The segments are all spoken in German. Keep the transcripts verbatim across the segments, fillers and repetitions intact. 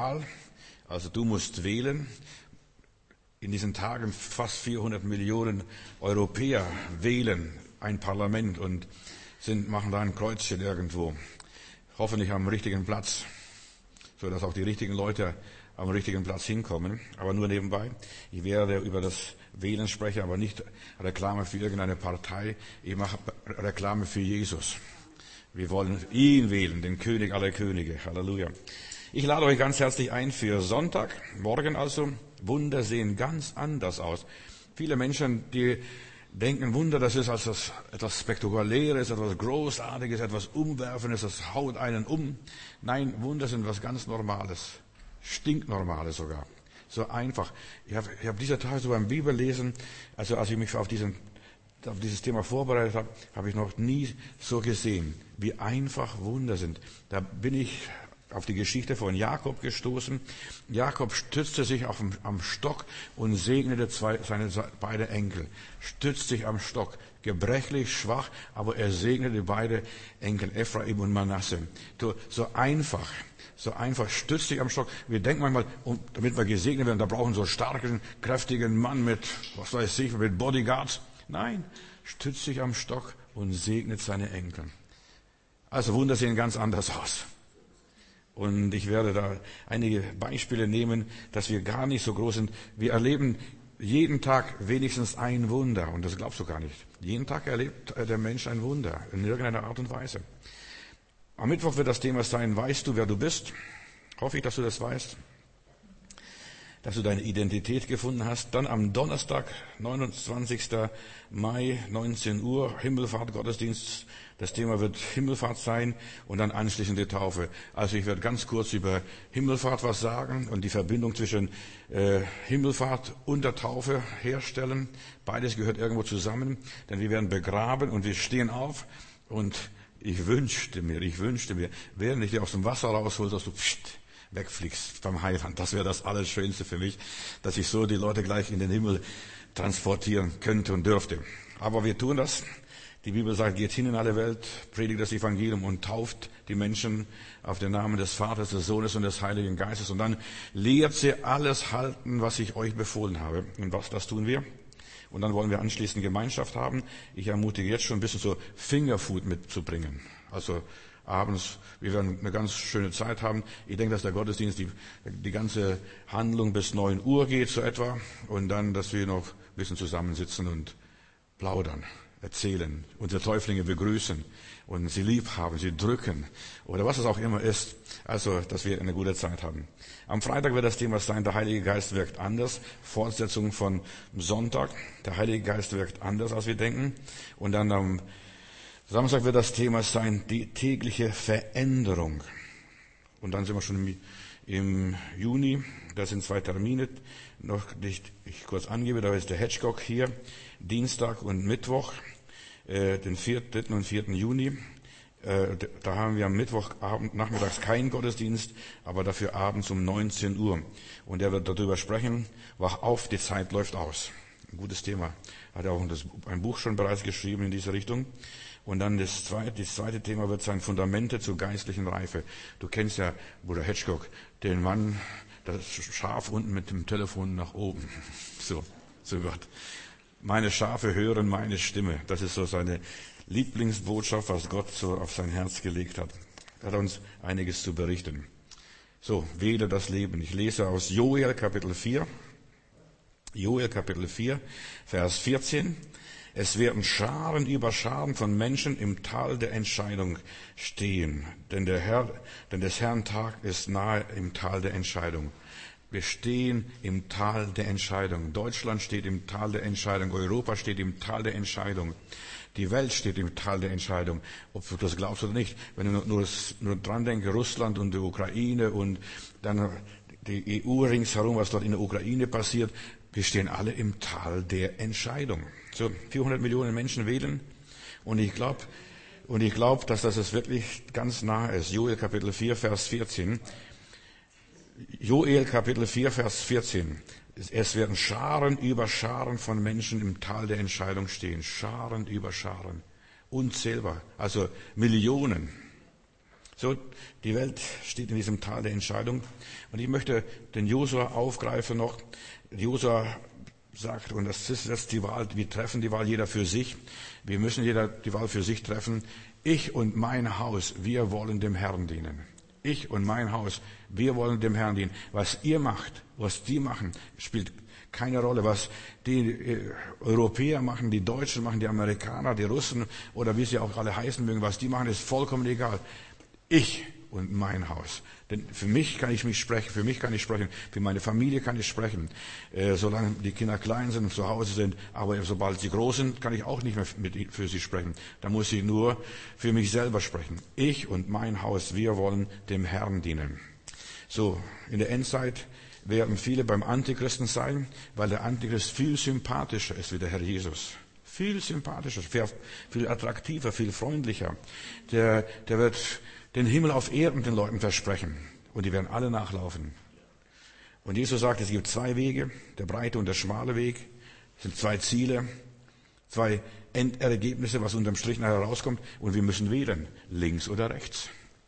Also du musst wählen. In diesen Tagen fast vierhundert Millionen Europäer wählen ein Parlament und sind, machen da ein Kreuzchen irgendwo. Hoffentlich am richtigen Platz, sodass auch die richtigen Leute am richtigen Platz hinkommen. Aber nur nebenbei. Ich werde über das Wählen sprechen, aber nicht Reklame für irgendeine Partei. Ich mache Reklame für Jesus. Wir wollen ihn wählen, den König aller Könige. Halleluja. Ich lade euch ganz herzlich ein für Sonntag, morgen also. Wunder sehen ganz anders aus. Viele Menschen, die denken, Wunder, das ist also etwas Spektakuläres, etwas Großartiges, etwas Umwerfendes, das haut einen um. Nein, Wunder sind was ganz Normales, stinknormales sogar. So einfach. Ich habe, ich habe dieser Tag so beim Bibellesen, also als ich mich auf diesen auf dieses Thema vorbereitet habe, habe ich noch nie so gesehen, wie einfach Wunder sind. Da bin ich auf die Geschichte von Jakob gestoßen. Jakob stützte sich auf, am Stock und segnete zwei, seine beide Enkel. Stützte sich am Stock, gebrechlich, schwach, aber er segnete beide Enkel, Ephraim und Manasse. So einfach, so einfach, stützt sich am Stock. Wir denken manchmal, damit wir gesegnet werden, da brauchen wir so einen starken, kräftigen Mann mit, was weiß ich, mit Bodyguards. Nein, stützt sich am Stock und segnet seine Enkel. Also Wunder sehen ganz anders aus. Und ich werde da einige Beispiele nehmen, dass wir gar nicht so groß sind. Wir erleben jeden Tag wenigstens ein Wunder. Und das glaubst du gar nicht. Jeden Tag erlebt der Mensch ein Wunder. In irgendeiner Art und Weise. Am Mittwoch wird das Thema sein, weißt du, wer du bist? Hoffe ich, dass du das weißt. Dass du deine Identität gefunden hast. Dann am Donnerstag, neunundzwanzigsten Mai, neunzehn Uhr, Himmelfahrt, Gottesdienst. Das Thema wird Himmelfahrt sein und dann anschließend die Taufe. Also ich werde ganz kurz über Himmelfahrt was sagen und die Verbindung zwischen äh, Himmelfahrt und der Taufe herstellen. Beides gehört irgendwo zusammen, denn wir werden begraben und wir stehen auf. Und ich wünschte mir, ich wünschte mir, während ich dich aus dem Wasser raushole, dass du pst, wegfliegst beim Heiland. Das wäre das Allerschönste für mich, dass ich so die Leute gleich in den Himmel transportieren könnte und dürfte. Aber wir tun das. Die Bibel sagt, geht hin in alle Welt, predigt das Evangelium und tauft die Menschen auf den Namen des Vaters, des Sohnes und des Heiligen Geistes. Und dann lehrt sie alles halten, was ich euch befohlen habe. Und was, das tun wir. Und dann wollen wir anschließend Gemeinschaft haben. Ich ermutige jetzt schon ein bisschen so Fingerfood mitzubringen. Also abends, wir werden eine ganz schöne Zeit haben. Ich denke, dass der Gottesdienst die, die ganze Handlung bis neun Uhr geht, so etwa. Und dann, dass wir noch ein bisschen zusammensitzen und plaudern, erzählen, unsere Täuflinge begrüßen und sie lieb haben, sie drücken oder was es auch immer ist. Also, dass wir eine gute Zeit haben. Am Freitag wird das Thema sein, der Heilige Geist wirkt anders. Fortsetzung von Sonntag. Der Heilige Geist wirkt anders, als wir denken. Und dann am Samstag wird das Thema sein, die tägliche Veränderung. Und dann sind wir schon im, im Juni. Das sind zwei Termine, noch nicht ich kurz angebe. Da ist der Hedgecock hier, Dienstag und Mittwoch, äh, den dritten und vierten Juni. Äh, da haben wir am Mittwochabend nachmittags keinen Gottesdienst, aber dafür abends um neunzehn Uhr. Und er wird darüber sprechen, wach auf, die Zeit läuft aus. Ein gutes Thema. Hat er auch ein Buch schon bereits geschrieben in diese Richtung. Und dann das zweite, das zweite Thema wird sein, Fundamente zur geistlichen Reife. Du kennst ja Bruder Hedgecock, den Mann, das Schaf unten mit dem Telefon nach oben. So, so Gott. Meine Schafe hören meine Stimme. Das ist so seine Lieblingsbotschaft, was Gott so auf sein Herz gelegt hat. Er hat uns einiges zu berichten. So, wähle das Leben. Ich lese aus Joel Kapitel vier. Joel Kapitel vier, Vers vierzehn. Es werden Scharen über Scharen von Menschen im Tal der Entscheidung stehen. Denn der Herr, denn des Herrn Tag ist nahe im Tal der Entscheidung. Wir stehen im Tal der Entscheidung. Deutschland steht im Tal der Entscheidung. Europa steht im Tal der Entscheidung. Die Welt steht im Tal der Entscheidung. Ob du das glaubst oder nicht. Wenn du nur, nur dran denkst, Russland und die Ukraine und dann die E U ringsherum, was dort in der Ukraine passiert. Wir stehen alle im Tal der Entscheidung. So, vierhundert Millionen Menschen wählen. Und ich glaube, und ich glaube, dass das es wirklich ganz nah ist. Joel Kapitel vier, Vers vierzehn. Joel Kapitel vier, Vers vierzehn. Es werden Scharen über Scharen von Menschen im Tal der Entscheidung stehen. Scharen über Scharen. Unzählbar. Also Millionen. So, die Welt steht in diesem Tal der Entscheidung. Und ich möchte den Josua aufgreifen noch. Josua sagt, und das ist jetzt die Wahl, wir treffen die Wahl jeder für sich. Wir müssen jeder die Wahl für sich treffen. Ich und mein Haus, wir wollen dem Herrn dienen. Ich und mein Haus, wir wollen dem Herrn dienen. Was ihr macht, was die machen, spielt keine Rolle. Was die äh, Europäer machen, die Deutschen machen, die Amerikaner, die Russen oder wie sie auch alle heißen mögen, was die machen, ist vollkommen egal. Ich und mein Haus. Denn für mich kann ich mich sprechen, für mich kann ich sprechen, für meine Familie kann ich sprechen, äh, solange die Kinder klein sind und zu Hause sind. Aber sobald sie groß sind, kann ich auch nicht mehr mit, für sie sprechen. Da muss ich nur für mich selber sprechen. Ich und mein Haus, wir wollen dem Herrn dienen. So, in der Endzeit werden viele beim Antichristen sein, weil der Antichrist viel sympathischer ist wie der Herr Jesus. Viel sympathischer, viel attraktiver, viel freundlicher. Der, der wird den Himmel auf Erden den Leuten versprechen. Und die werden alle nachlaufen. Und Jesus sagt, es gibt zwei Wege, der breite und der schmale Weg. Es sind zwei Ziele, zwei Endergebnisse, was unterm Strich nachher herauskommt. Und wir müssen wählen, links oder rechts.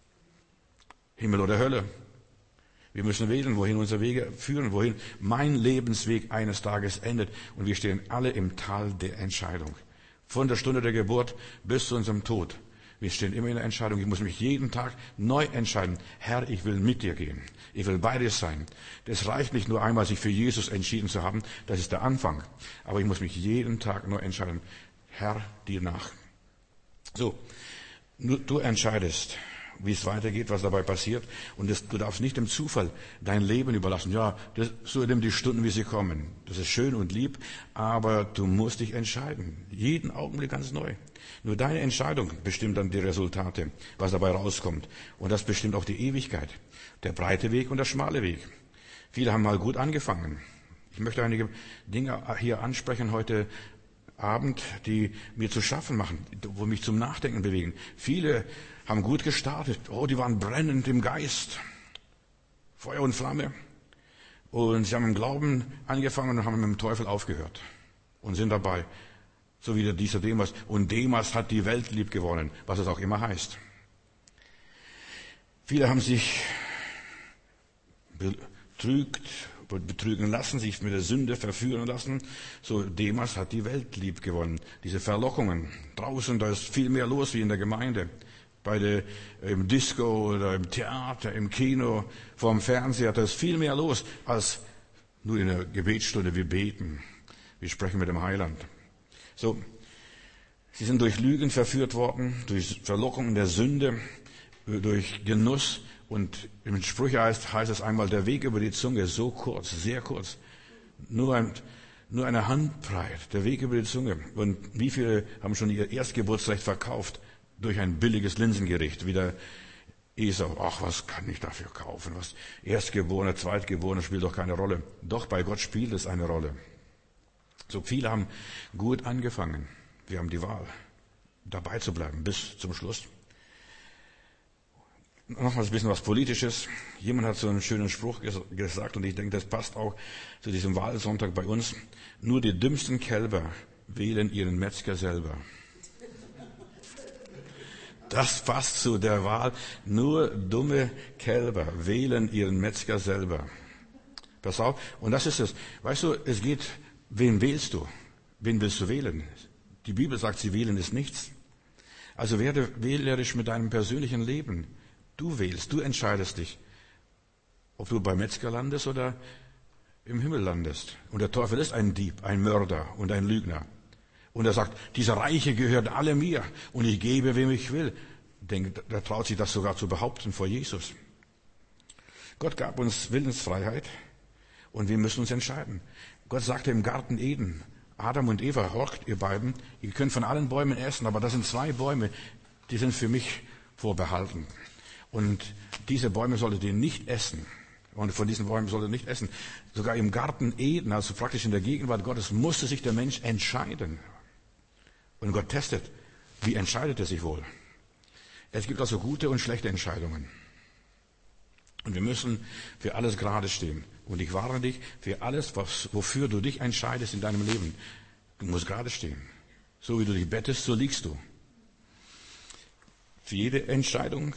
Himmel oder Hölle. Wir müssen wählen, wohin unsere Wege führen, wohin mein Lebensweg eines Tages endet. Und wir stehen alle im Tal der Entscheidung. Von der Stunde der Geburt bis zu unserem Tod. Wir stehen immer in der Entscheidung. Ich muss mich jeden Tag neu entscheiden. Herr, ich will mit dir gehen. Ich will bei dir sein. Das reicht nicht nur einmal, sich für Jesus entschieden zu haben. Das ist der Anfang. Aber ich muss mich jeden Tag neu entscheiden. Herr, dir nach. So, du entscheidest, wie es weitergeht, was dabei passiert. Und das, du darfst nicht dem Zufall dein Leben überlassen. Ja, das, so nimm die Stunden, wie sie kommen. Das ist schön und lieb, aber du musst dich entscheiden. Jeden Augenblick ganz neu. Nur deine Entscheidung bestimmt dann die Resultate, was dabei rauskommt. Und das bestimmt auch die Ewigkeit. Der breite Weg und der schmale Weg. Viele haben mal gut angefangen. Ich möchte einige Dinge hier ansprechen heute Abend, die mir zu schaffen machen, wo mich zum Nachdenken bewegen. Viele haben gut gestartet. Oh, die waren brennend im Geist. Feuer und Flamme. Und sie haben im Glauben angefangen und haben mit dem Teufel aufgehört. Und sind dabei. So wie der dieser Demas. Und Demas hat die Welt lieb gewonnen, was es auch immer heißt. Viele haben sich betrügt, betrügen lassen, sich mit der Sünde verführen lassen. So Demas hat die Welt lieb gewonnen. Diese Verlockungen. Draußen, da ist viel mehr los wie in der Gemeinde. Bei der, im Disco oder im Theater, im Kino, vorm Fernseher, da ist viel mehr los als nur in der Gebetsstunde. Wir beten. Wir sprechen mit dem Heiland. So, sie sind durch Lügen verführt worden, durch Verlockungen der Sünde, durch Genuss. Und im Sprüche heißt, heißt es einmal, der Weg über die Zunge ist so kurz, sehr kurz. Nur, ein, nur eine Handbreit, der Weg über die Zunge. Und wie viele haben schon ihr Erstgeburtsrecht verkauft durch ein billiges Linsengericht, wie der Esau. Ach, was kann ich dafür kaufen? Was Erstgeborene, Zweitgeborene spielt doch keine Rolle. Doch bei Gott spielt es eine Rolle. So viele haben gut angefangen. Wir haben die Wahl, dabei zu bleiben bis zum Schluss. Nochmals ein bisschen was Politisches. Jemand hat so einen schönen Spruch gesagt und ich denke, das passt auch zu diesem Wahlsonntag bei uns. Nur die dümmsten Kälber wählen ihren Metzger selber. Das passt zu der Wahl. Nur dumme Kälber wählen ihren Metzger selber. Pass auf. Und das ist es. Weißt du, es geht, wen wählst du? Wen willst du wählen? Die Bibel sagt, sie wählen ist nichts. Also werde wählerisch mit deinem persönlichen Leben. Du wählst, du entscheidest dich, ob du beim Metzger landest oder im Himmel landest. Und der Teufel ist ein Dieb, ein Mörder und ein Lügner. Und er sagt, diese Reiche gehören alle mir und ich gebe, wem ich will. Denkt, der traut sich das sogar zu behaupten vor Jesus. Gott gab uns Willensfreiheit und wir müssen uns entscheiden. Gott sagte im Garten Eden, Adam und Eva, horcht ihr beiden, ihr könnt von allen Bäumen essen, aber das sind zwei Bäume, die sind für mich vorbehalten. Und diese Bäume solltet ihr nicht essen. Und von diesen Bäumen solltet ihr nicht essen. Sogar im Garten Eden, also praktisch in der Gegenwart Gottes, musste sich der Mensch entscheiden. Und Gott testet, wie entscheidet er sich wohl? Es gibt also gute und schlechte Entscheidungen. Und wir müssen für alles gerade stehen. Und ich warne dich, für alles, was, wofür du dich entscheidest in deinem Leben, du musst gerade stehen. So wie du dich bettest, so liegst du. Für jede Entscheidung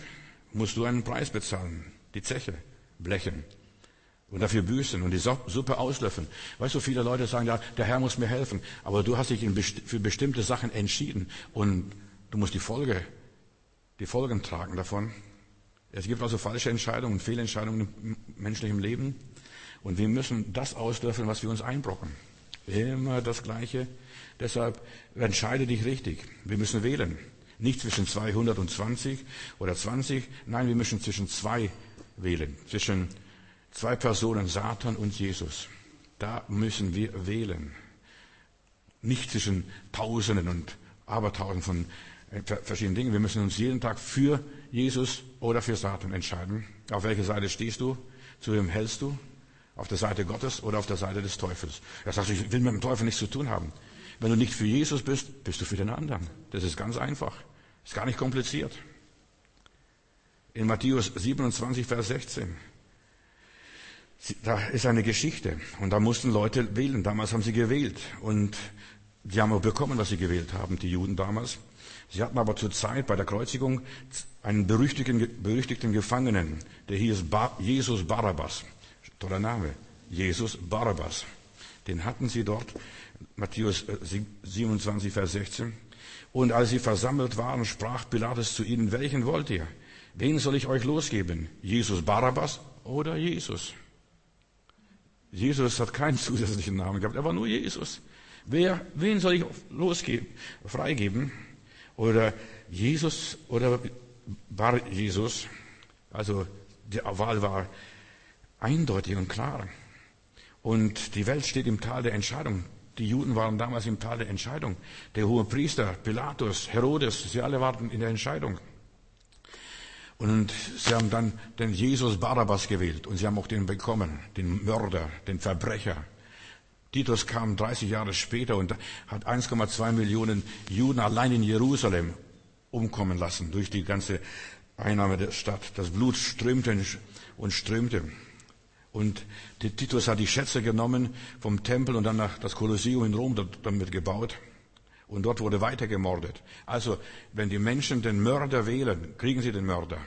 musst du einen Preis bezahlen, die Zeche blechen und dafür büßen und die Suppe auslöffeln. Weißt du, viele Leute sagen, ja, der Herr muss mir helfen, aber du hast dich für bestimmte Sachen entschieden und du musst die Folge, die Folgen tragen davon. Es gibt also falsche Entscheidungen, Fehlentscheidungen im menschlichen Leben und wir müssen das auslöffeln, was wir uns einbrocken. Immer das Gleiche. Deshalb entscheide dich richtig. Wir müssen wählen. Nicht zwischen zweihundertzwanzig oder zwanzig. Nein, wir müssen zwischen zwei wählen. Zwischen zwei Personen, Satan und Jesus. Da müssen wir wählen. Nicht zwischen Tausenden und Abertausenden von verschiedenen Dingen. Wir müssen uns jeden Tag für Jesus oder für Satan entscheiden. Auf welche Seite stehst du? Zu wem hältst du? Auf der Seite Gottes oder auf der Seite des Teufels? Er sagt, ich will mit dem Teufel nichts zu tun haben. Wenn du nicht für Jesus bist, bist du für den anderen. Das ist ganz einfach. Ist gar nicht kompliziert. In Matthäus siebenundzwanzig, Vers sechzehn. Da ist eine Geschichte. Und da mussten Leute wählen. Damals haben sie gewählt. Und die haben auch bekommen, was sie gewählt haben, die Juden damals. Sie hatten aber zur Zeit bei der Kreuzigung einen berüchtigten, berüchtigten Gefangenen. Der hieß Bar, Jesus Barabbas. Toller Name. Jesus Barabbas. Den hatten sie dort. Matthäus siebenundzwanzig, Vers sechzehn. Und als sie versammelt waren, sprach Pilatus zu ihnen, welchen wollt ihr? Wen soll ich euch losgeben? Jesus Barabbas oder Jesus? Jesus hat keinen zusätzlichen Namen gehabt, er war nur Jesus. Wer, wen soll ich losgeben, freigeben? Oder Jesus oder Bar Jesus? Also die Wahl war eindeutig und klar. Und die Welt steht im Tal der Entscheidung. Die Juden waren damals im Tal der Entscheidung. Der hohe Priester, Pilatus, Herodes, sie alle warten in der Entscheidung. Und sie haben dann den Jesus Barabbas gewählt und sie haben auch den bekommen, den Mörder, den Verbrecher. Titus kam dreißig Jahre später und hat eins Komma zwei Millionen Juden allein in Jerusalem umkommen lassen durch die ganze Einnahme der Stadt. Das Blut strömte und strömte. Und Titus hat die Schätze genommen vom Tempel und dann nach das Kolosseum in Rom damit gebaut. Und dort wurde weiter gemordet. Also, wenn die Menschen den Mörder wählen, kriegen sie den Mörder.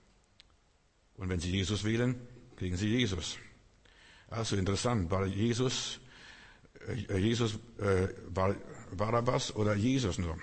Und wenn sie Jesus wählen, kriegen sie Jesus. Also interessant, war Jesus, äh, Jesus äh, Bar, Barabbas oder Jesus nur?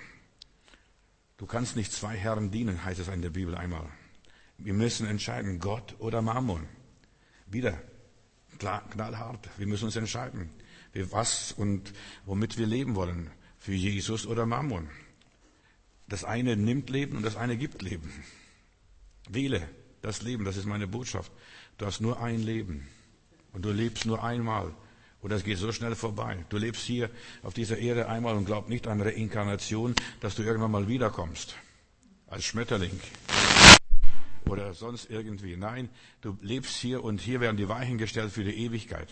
Du kannst nicht zwei Herren dienen, heißt es in der Bibel einmal. Wir müssen entscheiden, Gott oder Mammon. Wieder klar, knallhart. Wir müssen uns entscheiden, was und womit wir leben wollen. Für Jesus oder Mammon. Das eine nimmt Leben und das eine gibt Leben. Wähle das Leben, das ist meine Botschaft. Du hast nur ein Leben und du lebst nur einmal und das geht so schnell vorbei. Du lebst hier auf dieser Erde einmal und glaub nicht an Reinkarnation, dass du irgendwann mal wiederkommst als Schmetterling oder sonst irgendwie. Nein, du lebst hier und hier werden die Weichen gestellt für die Ewigkeit.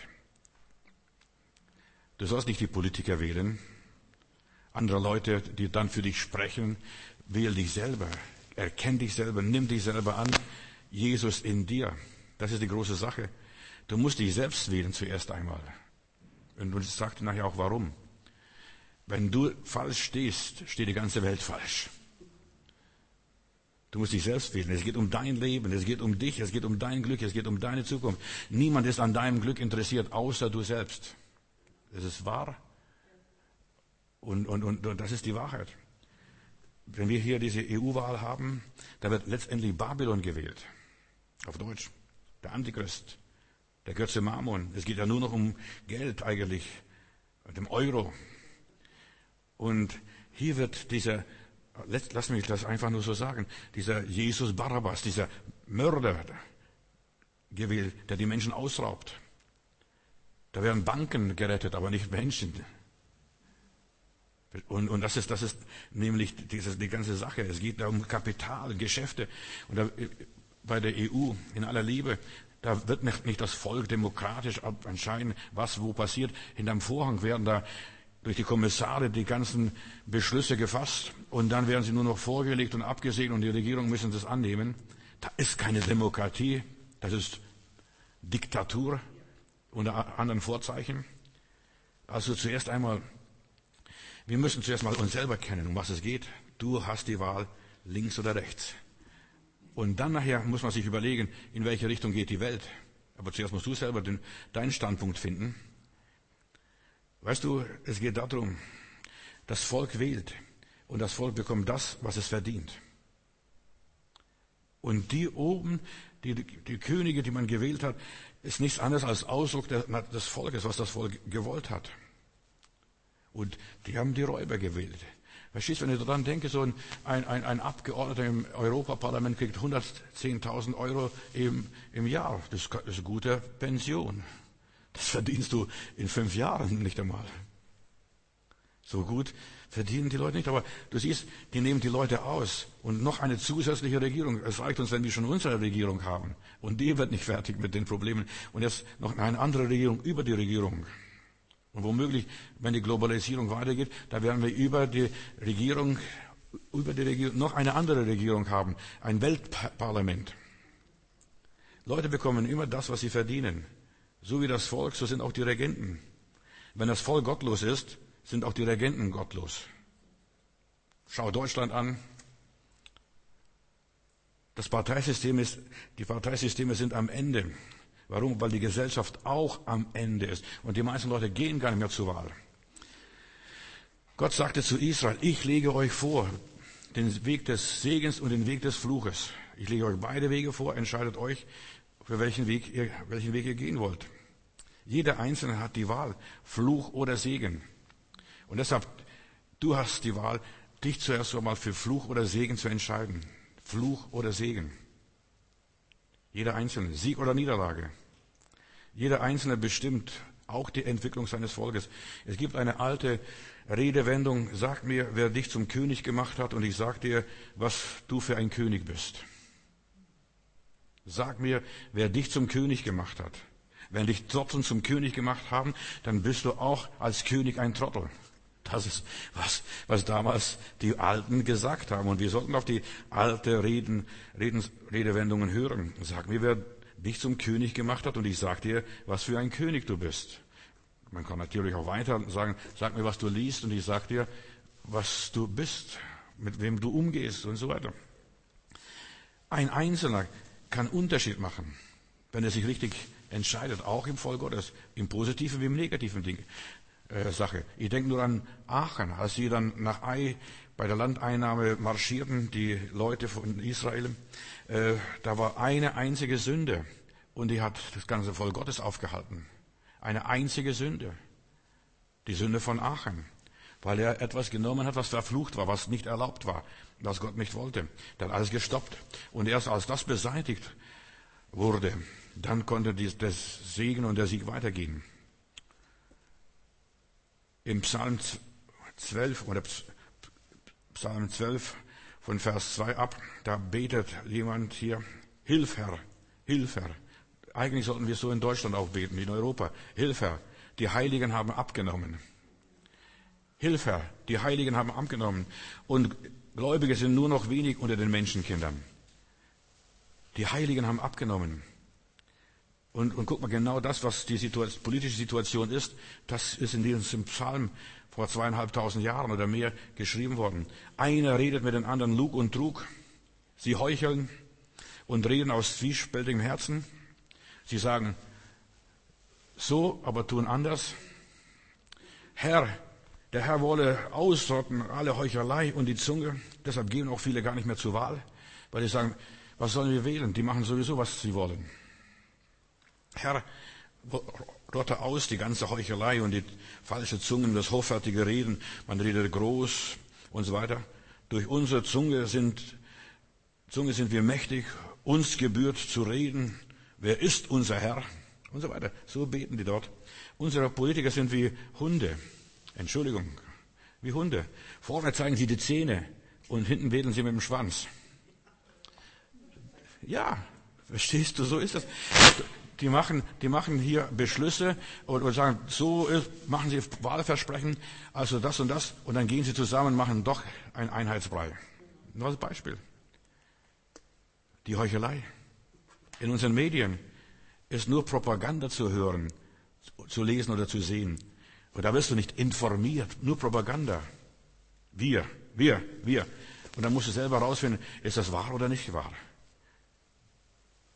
Du sollst nicht die Politiker wählen, andere Leute, die dann für dich sprechen. Wähl dich selber, erkenn dich selber, nimm dich selber an. Jesus in dir, das ist die große Sache. Du musst dich selbst wählen zuerst einmal. Und ich sagte nachher auch, warum. Wenn du falsch stehst, steht die ganze Welt falsch. Du musst dich selbst wählen. Es geht um dein Leben, es geht um dich, es geht um dein Glück, es geht um deine Zukunft. Niemand ist an deinem Glück interessiert, außer du selbst. Es ist wahr. Und, und, und, und das ist die Wahrheit. Wenn wir hier diese E U-Wahl haben, da wird letztendlich Babylon gewählt. Auf Deutsch. Der Antichrist. Der Götze Mammon. Es geht ja nur noch um Geld eigentlich. Dem Euro. Und hier wird dieser, lass mich das einfach nur so sagen, dieser Jesus Barabbas, dieser Mörder gewählt, der die Menschen ausraubt. Da werden Banken gerettet, aber nicht Menschen. Und, und das ist, das ist nämlich diese, die ganze Sache. Es geht da um Kapital, Geschäfte. Und da, bei der E U, in aller Liebe, da wird nicht, nicht das Volk demokratisch entscheiden, was wo passiert. Hinterm Vorhang werden da durch die Kommissare die ganzen Beschlüsse gefasst. Und dann werden sie nur noch vorgelegt und abgesegnet und die Regierung müssen das annehmen. Da ist keine Demokratie. Das ist Diktatur unter anderen Vorzeichen. Also zuerst einmal, wir müssen zuerst mal uns selber kennen, um was es geht. Du hast die Wahl, links oder rechts. Und dann nachher muss man sich überlegen, in welche Richtung geht die Welt. Aber zuerst musst du selber den, deinen Standpunkt finden. Weißt du, es geht darum, das Volk wählt und das Volk bekommt das, was es verdient. Und die oben, die, die Könige, die man gewählt hat, ist nichts anderes als Ausdruck des Volkes, was das Volk gewollt hat. Und die haben die Räuber gewählt. Verstehst du, wenn ich daran denke, so ein, ein, ein Abgeordneter im Europaparlament kriegt hundertzehntausend Euro im, im Jahr. Das ist eine gute Pension. Das verdienst du in fünf Jahren nicht einmal. So gut verdienen die Leute nicht. Aber du siehst, die nehmen die Leute aus. Und noch eine zusätzliche Regierung. Es reicht uns, wenn wir schon unsere Regierung haben. Und die wird nicht fertig mit den Problemen. Und jetzt noch eine andere Regierung über die Regierung. Und womöglich, wenn die Globalisierung weitergeht, da werden wir über die Regierung, über die Regierung noch eine andere Regierung haben. Ein Weltparlament. Leute bekommen immer das, was sie verdienen. So wie das Volk, so sind auch die Regenten. Wenn das Volk gottlos ist, sind auch die Regenten gottlos. Schau Deutschland an. Das Parteisystem ist, die Parteisysteme sind am Ende. Warum? Weil die Gesellschaft auch am Ende ist. Und die meisten Leute gehen gar nicht mehr zur Wahl. Gott sagte zu Israel, ich lege euch vor den Weg des Segens und den Weg des Fluches. Ich lege euch beide Wege vor, entscheidet euch, für welchen Weg ihr, welchen Weg ihr gehen wollt. Jeder Einzelne hat die Wahl, Fluch oder Segen. Und deshalb, du hast die Wahl, dich zuerst einmal für Fluch oder Segen zu entscheiden. Fluch oder Segen. Jeder Einzelne, Sieg oder Niederlage. Jeder Einzelne bestimmt auch die Entwicklung seines Volkes. Es gibt eine alte Redewendung, sag mir, wer dich zum König gemacht hat, und ich sag dir, was du für ein König bist. Sag mir, wer dich zum König gemacht hat. Wenn dich Trotteln zum König gemacht haben, dann bist du auch als König ein Trottel. Das ist was, was damals die Alten gesagt haben. Und wir sollten auf die alte Reden, Reden, Redewendungen hören. Sag mir, wer dich zum König gemacht hat, und ich sag dir, was für ein König du bist. Man kann natürlich auch weiter sagen, sag mir, was du liest, und ich sag dir, was du bist, mit wem du umgehst und so weiter. Ein Einzelner kann Unterschied machen, wenn er sich richtig entscheidet, auch im Volk Gottes, im positiven wie im negativen Ding. Sache. Ich denke nur an Aachen, als sie dann nach Ai bei der Landeinnahme marschierten, die Leute von Israel. Äh, da war eine einzige Sünde, und die hat das ganze Volk Gottes aufgehalten. Eine einzige Sünde. Die Sünde von Aachen. Weil er etwas genommen hat, was verflucht war, was nicht erlaubt war, was Gott nicht wollte. Der hat alles gestoppt. Und erst als das beseitigt wurde, dann konnte das Segen und der Sieg weitergehen. Im Psalm zwölf oder Psalm zwölf von Vers zwei ab, da betet jemand hier, Hilf Herr, Hilf Herr. Eigentlich sollten wir so in Deutschland auch beten, in Europa. Hilf Herr, die Heiligen haben abgenommen. Hilf Herr, die Heiligen haben abgenommen. Und Gläubige sind nur noch wenig unter den Menschenkindern. Die Heiligen haben abgenommen. Und, und guck mal, genau das, was die Situation, politische Situation ist, das ist in diesem Psalm vor zweieinhalbtausend Jahren oder mehr geschrieben worden. Einer redet mit den anderen Lug und Trug. Sie heucheln und reden aus zwiespältigem Herzen. Sie sagen, so, aber tun anders. Herr, der Herr wolle ausrotten alle Heuchelei und die Zunge. Deshalb gehen auch viele gar nicht mehr zur Wahl, weil sie sagen, was sollen wir wählen? Die machen sowieso, was sie wollen. Herr, rotte aus die ganze Heuchelei und die falsche Zungen, das hoffärtige Reden, man redet groß und so weiter. Durch unsere Zunge sind, Zunge sind wir mächtig, uns gebührt zu reden. Wer ist unser Herr? Und so weiter. So beten die dort. Unsere Politiker sind wie Hunde. Entschuldigung, wie Hunde. Vorne zeigen sie die Zähne und hinten wedeln sie mit dem Schwanz. Ja, verstehst du, so ist das. Die machen, die machen hier Beschlüsse und, und sagen, so ist, machen sie Wahlversprechen, also das und das, und dann gehen sie zusammen und machen doch ein Einheitsbrei. Nur als Beispiel. Die Heuchelei. In unseren Medien ist nur Propaganda zu hören, zu lesen oder zu sehen. Und da wirst du nicht informiert, nur Propaganda. Wir, wir, wir. Und dann musst du selber herausfinden, ist das wahr oder nicht wahr.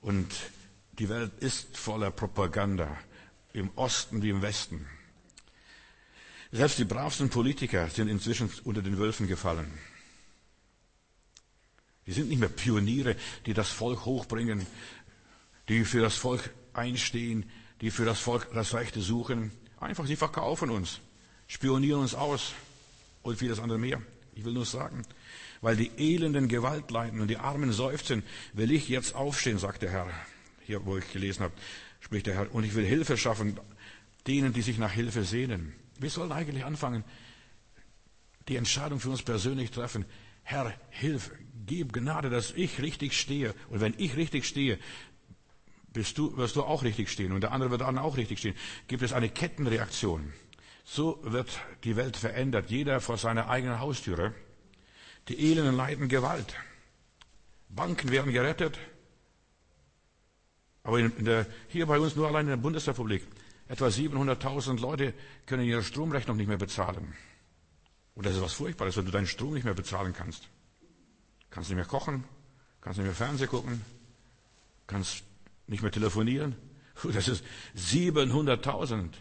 Und die Welt ist voller Propaganda, im Osten wie im Westen. Selbst die bravsten Politiker sind inzwischen unter den Wölfen gefallen. Die sind nicht mehr Pioniere, die das Volk hochbringen, die für das Volk einstehen, die für das Volk das Rechte suchen. Einfach, sie verkaufen uns, spionieren uns aus und vieles andere mehr. Ich will nur sagen, weil die elenden Gewalt leiden und die Armen seufzen, will ich jetzt aufstehen, sagt der Herr. Hier, wo ich gelesen habe, spricht der Herr. Und ich will Hilfe schaffen, denen, die sich nach Hilfe sehnen. Wir sollen eigentlich anfangen, die Entscheidung für uns persönlich treffen. Herr, hilf, gib Gnade, dass ich richtig stehe. Und wenn ich richtig stehe, bist du, wirst du auch richtig stehen. Und der andere wird dann auch richtig stehen. Gibt es eine Kettenreaktion. So wird die Welt verändert. Jeder vor seiner eigenen Haustüre. Die Elenden leiden Gewalt. Banken werden gerettet. Aber in der, hier bei uns nur allein in der Bundesrepublik. Etwa siebenhunderttausend Leute können ihre Stromrechnung nicht mehr bezahlen. Und das ist was Furchtbares, wenn du deinen Strom nicht mehr bezahlen kannst. Kannst nicht mehr kochen, kannst nicht mehr Fernsehen gucken, kannst nicht mehr telefonieren. Das ist siebenhunderttausend.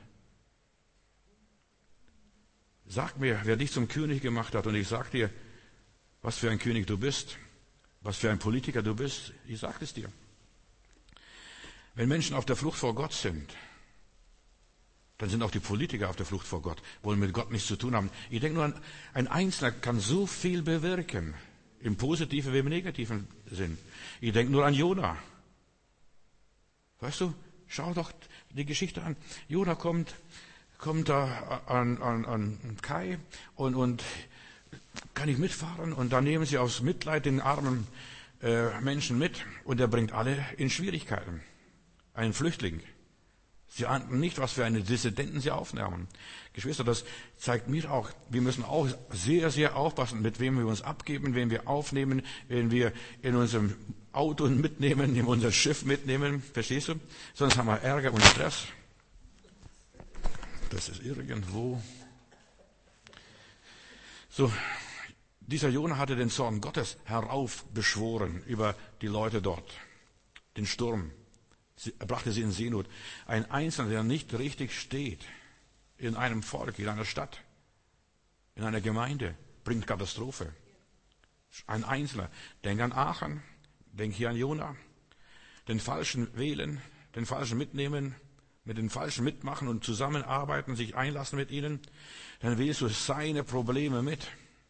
Sag mir, wer dich zum König gemacht hat, und ich sag dir, was für ein König du bist, was für ein Politiker du bist. Ich sag es dir. Wenn Menschen auf der Flucht vor Gott sind, dann sind auch die Politiker auf der Flucht vor Gott, wollen mit Gott nichts zu tun haben. Ich denke nur, an, ein Einzelner kann so viel bewirken, im positiven wie im negativen Sinn. Ich denke nur an Jona. Weißt du, schau doch die Geschichte an. Jona kommt, kommt da an, an, an Kai und, und kann nicht mitfahren. Und dann nehmen sie aus Mitleid den armen äh, Menschen mit und er bringt alle in Schwierigkeiten. Ein Flüchtling. Sie ahnten nicht, was für eine Dissidenten sie aufnahmen. Geschwister, das zeigt mir auch, wir müssen auch sehr, sehr aufpassen, mit wem wir uns abgeben, wen wir aufnehmen, wen wir in unserem Auto mitnehmen, in unser Schiff mitnehmen. Verstehst du? Sonst haben wir Ärger und Stress. Das ist irgendwo. So, dieser Jona hatte den Zorn Gottes heraufbeschworen über die Leute dort. Den Sturm. Er brachte sie in Seenot. Ein Einzelner, der nicht richtig steht, in einem Volk, in einer Stadt, in einer Gemeinde, bringt Katastrophe. Ein Einzelner. Denk an Aachen, denk hier an Jona. Den Falschen wählen, den Falschen mitnehmen, mit den Falschen mitmachen und zusammenarbeiten, sich einlassen mit ihnen, dann wählst du seine Probleme mit.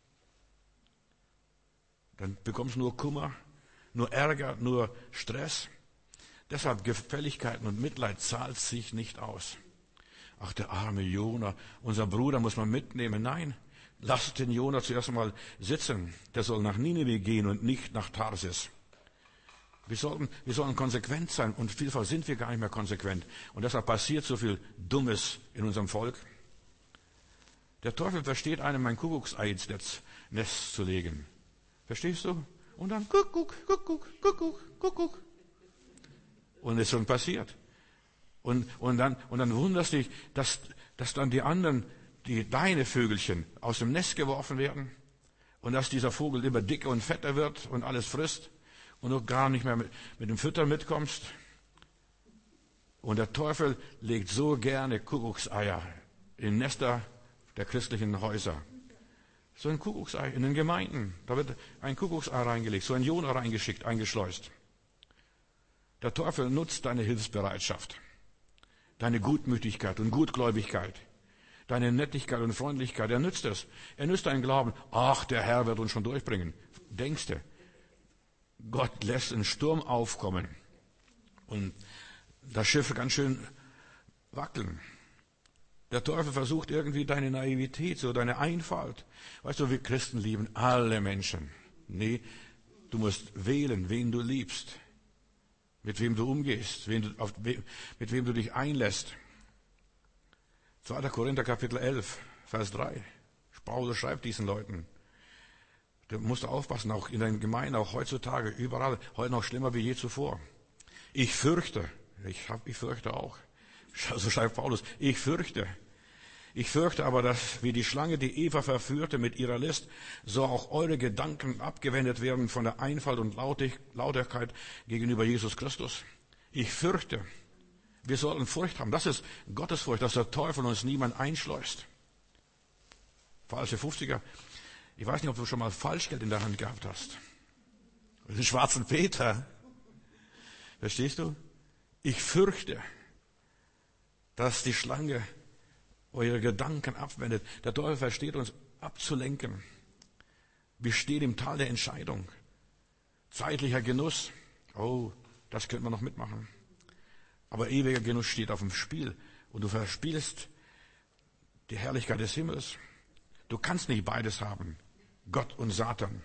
Dann bekommst du nur Kummer, nur Ärger, nur Stress. Deshalb Gefälligkeiten und Mitleid zahlt sich nicht aus. Ach, der arme Jona, unser Bruder muss man mitnehmen. Nein, lasst den Jona zuerst einmal sitzen. Der soll nach Nineveh gehen und nicht nach Tarsis. Wir sollten, wir sollen konsequent sein und vielfach sind wir gar nicht mehr konsequent. Und deshalb passiert so viel Dummes in unserem Volk. Der Teufel versteht einem ein Kuckucksei ins Nest zu legen. Verstehst du? Und dann Kuckuck, Kuckuck, Kuckuck, Kuckuck. Und es ist schon passiert. Und, und, dann, und dann wunderst du dich, dass, dass dann die anderen, die deine Vögelchen, aus dem Nest geworfen werden und dass dieser Vogel immer dicker und fetter wird und alles frisst und du gar nicht mehr mit, mit dem Füttern mitkommst. Und der Teufel legt so gerne Kuckuckseier in Nester der christlichen Häuser. So ein Kuckucksei in den Gemeinden. Da wird ein Kuckucksei reingelegt, so ein Jona reingeschickt, eingeschleust. Der Teufel nutzt deine Hilfsbereitschaft, deine Gutmütigkeit und Gutgläubigkeit, deine Nettigkeit und Freundlichkeit. Er nützt es. Er nützt deinen Glauben. Ach, der Herr wird uns schon durchbringen. Denkst du, Gott lässt einen Sturm aufkommen und das Schiff ganz schön wackeln. Der Teufel versucht irgendwie deine Naivität, so deine Einfalt. Weißt du, wir Christen lieben alle Menschen. Nee, du musst wählen, wen du liebst. Mit wem du umgehst, wen du, auf, mit wem du dich einlässt. zweiter Korinther Kapitel elf, Vers drei. Paulus schreibt diesen Leuten. Du musst aufpassen, auch in deinen Gemeinden, auch heutzutage, überall, heute noch schlimmer wie je zuvor. Ich fürchte, ich, hab, ich fürchte auch, so schreibt Paulus, ich fürchte, Ich fürchte aber, dass wie die Schlange, die Eva verführte mit ihrer List, so auch eure Gedanken abgewendet werden von der Einfalt und Lauterkeit gegenüber Jesus Christus. Ich fürchte, wir sollten Furcht haben. Das ist Gottesfurcht, dass der Teufel uns niemand einschleust. Falsche fünfziger. Ich weiß nicht, ob du schon mal Falschgeld in der Hand gehabt hast. Den schwarzen Peter. Verstehst du? Ich fürchte, dass die Schlange eure Gedanken abwendet. Der Teufel versteht uns abzulenken. Wir stehen im Tal der Entscheidung. Zeitlicher Genuss. Oh, das könnte man noch mitmachen. Aber ewiger Genuss steht auf dem Spiel. Und du verspielst die Herrlichkeit des Himmels. Du kannst nicht beides haben. Gott und Satan.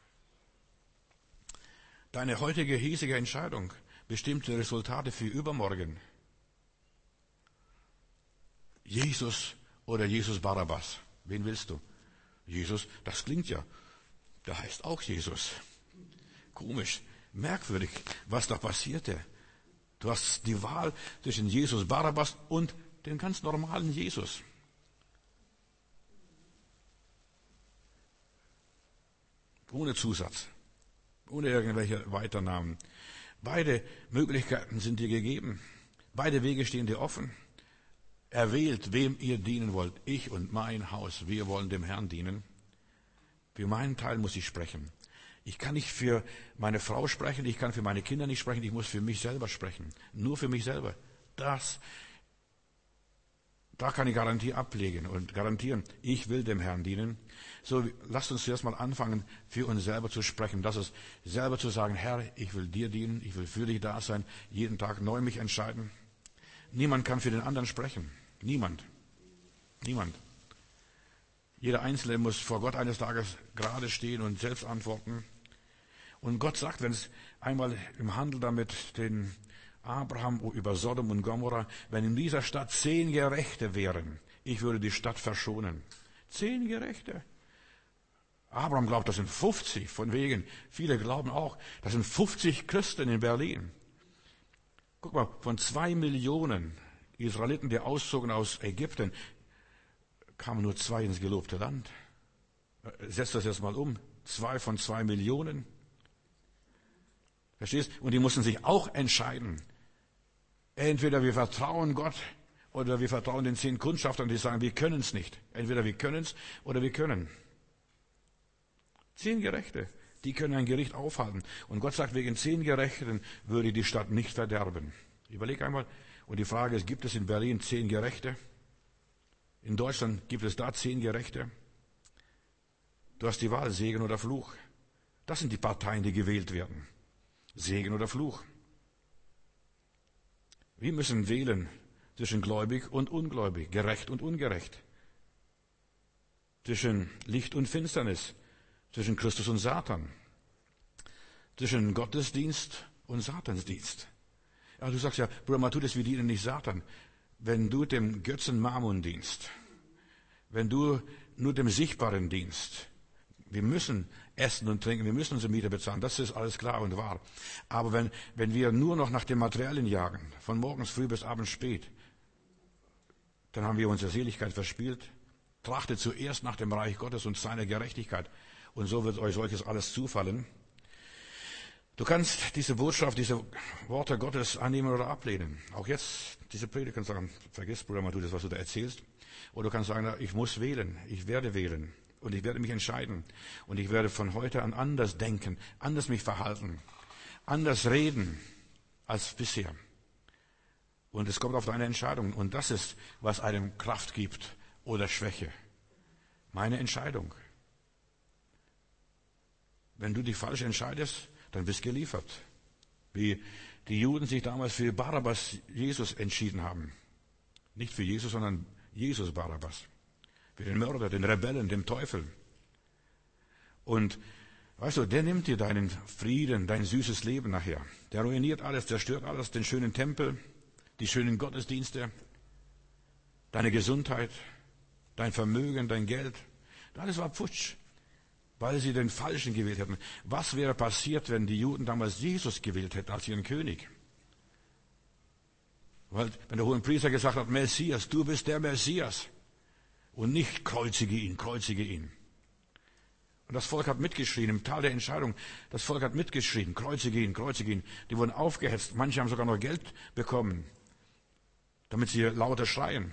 Deine heutige hiesige Entscheidung bestimmt die Resultate für übermorgen. Jesus oder Jesus Barabbas? Wen willst du? Jesus, das klingt ja, der heißt auch Jesus. Komisch, merkwürdig, was da passierte. Du hast die Wahl zwischen Jesus Barabbas und dem ganz normalen Jesus. Ohne Zusatz, ohne irgendwelche Weiternamen. Beide Möglichkeiten sind dir gegeben. Beide Wege stehen dir offen. Erwählt, wem ihr dienen wollt. Ich und mein Haus, wir wollen dem Herrn dienen. Für meinen Teil muss ich sprechen. Ich kann nicht für meine Frau sprechen, ich kann für meine Kinder nicht sprechen, ich muss für mich selber sprechen. Nur für mich selber. Das, da kann ich Garantie ablegen und garantieren, ich will dem Herrn dienen. So, lasst uns zuerst mal anfangen, für uns selber zu sprechen. Das ist, selber zu sagen, Herr, ich will dir dienen, ich will für dich da sein, jeden Tag neu mich entscheiden. Niemand kann für den anderen sprechen. Niemand. Niemand. Jeder Einzelne muss vor Gott eines Tages gerade stehen und selbst antworten. Und Gott sagt, wenn es einmal im Handel damit den Abraham über Sodom und Gomorra, wenn in dieser Stadt zehn Gerechte wären, ich würde die Stadt verschonen. Zehn Gerechte. Abraham glaubt, das sind fünfzig, von wegen. Viele glauben auch, das sind fünfzig Christen in Berlin. Guck mal, von zwei Millionen Israeliten, die auszogen aus Ägypten, kamen nur zwei ins gelobte Land. Setzt das jetzt mal um. Zwei von zwei Millionen. Verstehst? Und die mussten sich auch entscheiden. Entweder wir vertrauen Gott oder wir vertrauen den zehn Kundschaftern, die sagen, wir können es nicht. Entweder wir können es oder wir können. Zehn Gerechte, die können ein Gericht aufhalten. Und Gott sagt, wegen zehn Gerechten würde die Stadt nicht verderben. Überleg einmal. Und die Frage ist, gibt es in Berlin zehn Gerechte? In Deutschland gibt es da zehn Gerechte? Du hast die Wahl, Segen oder Fluch. Das sind die Parteien, die gewählt werden. Segen oder Fluch. Wir müssen wählen zwischen gläubig und ungläubig, gerecht und ungerecht. Zwischen Licht und Finsternis, zwischen Christus und Satan. Zwischen Gottesdienst und Satansdienst. Ja, du sagst ja, Bruder Matthäus, wir dienen nicht Satan. Wenn du dem Götzen Mammon dienst, wenn du nur dem Sichtbaren dienst, wir müssen essen und trinken, wir müssen unsere Miete bezahlen, das ist alles klar und wahr. Aber wenn, wenn wir nur noch nach den Materialien jagen, von morgens früh bis abends spät, dann haben wir unsere Seligkeit verspielt. Trachtet zuerst nach dem Reich Gottes und seiner Gerechtigkeit. Und so wird euch solches alles zufallen. Du kannst diese Botschaft, diese Worte Gottes annehmen oder ablehnen. Auch jetzt, diese Predigt kannst du sagen, vergiss, Bruder Matthäus, was du da erzählst. Oder du kannst sagen, ich muss wählen, ich werde wählen. Und ich werde mich entscheiden. Und ich werde von heute an anders denken, anders mich verhalten, anders reden als bisher. Und es kommt auf deine Entscheidung. Und das ist, was einem Kraft gibt oder Schwäche. Meine Entscheidung. Wenn du dich falsch entscheidest, dann bist du geliefert. Wie die Juden sich damals für Barabbas Jesus entschieden haben. Nicht für Jesus, sondern Jesus Barabbas. Für den Mörder, den Rebellen, dem Teufel. Und weißt du, der nimmt dir deinen Frieden, dein süßes Leben nachher. Der ruiniert alles, zerstört alles, den schönen Tempel, die schönen Gottesdienste, deine Gesundheit, dein Vermögen, dein Geld. Alles war Putsch, weil sie den Falschen gewählt hätten. Was wäre passiert, wenn die Juden damals Jesus gewählt hätten als ihren König? Weil, wenn der Hohenpriester gesagt hat, Messias, du bist der Messias, Und nicht kreuzige ihn, kreuzige ihn. Und das Volk hat mitgeschrien, im Tal der Entscheidung, das Volk hat mitgeschrien, kreuzige ihn, kreuzige ihn. Die wurden aufgehetzt, manche haben sogar noch Geld bekommen, damit sie lauter schreien.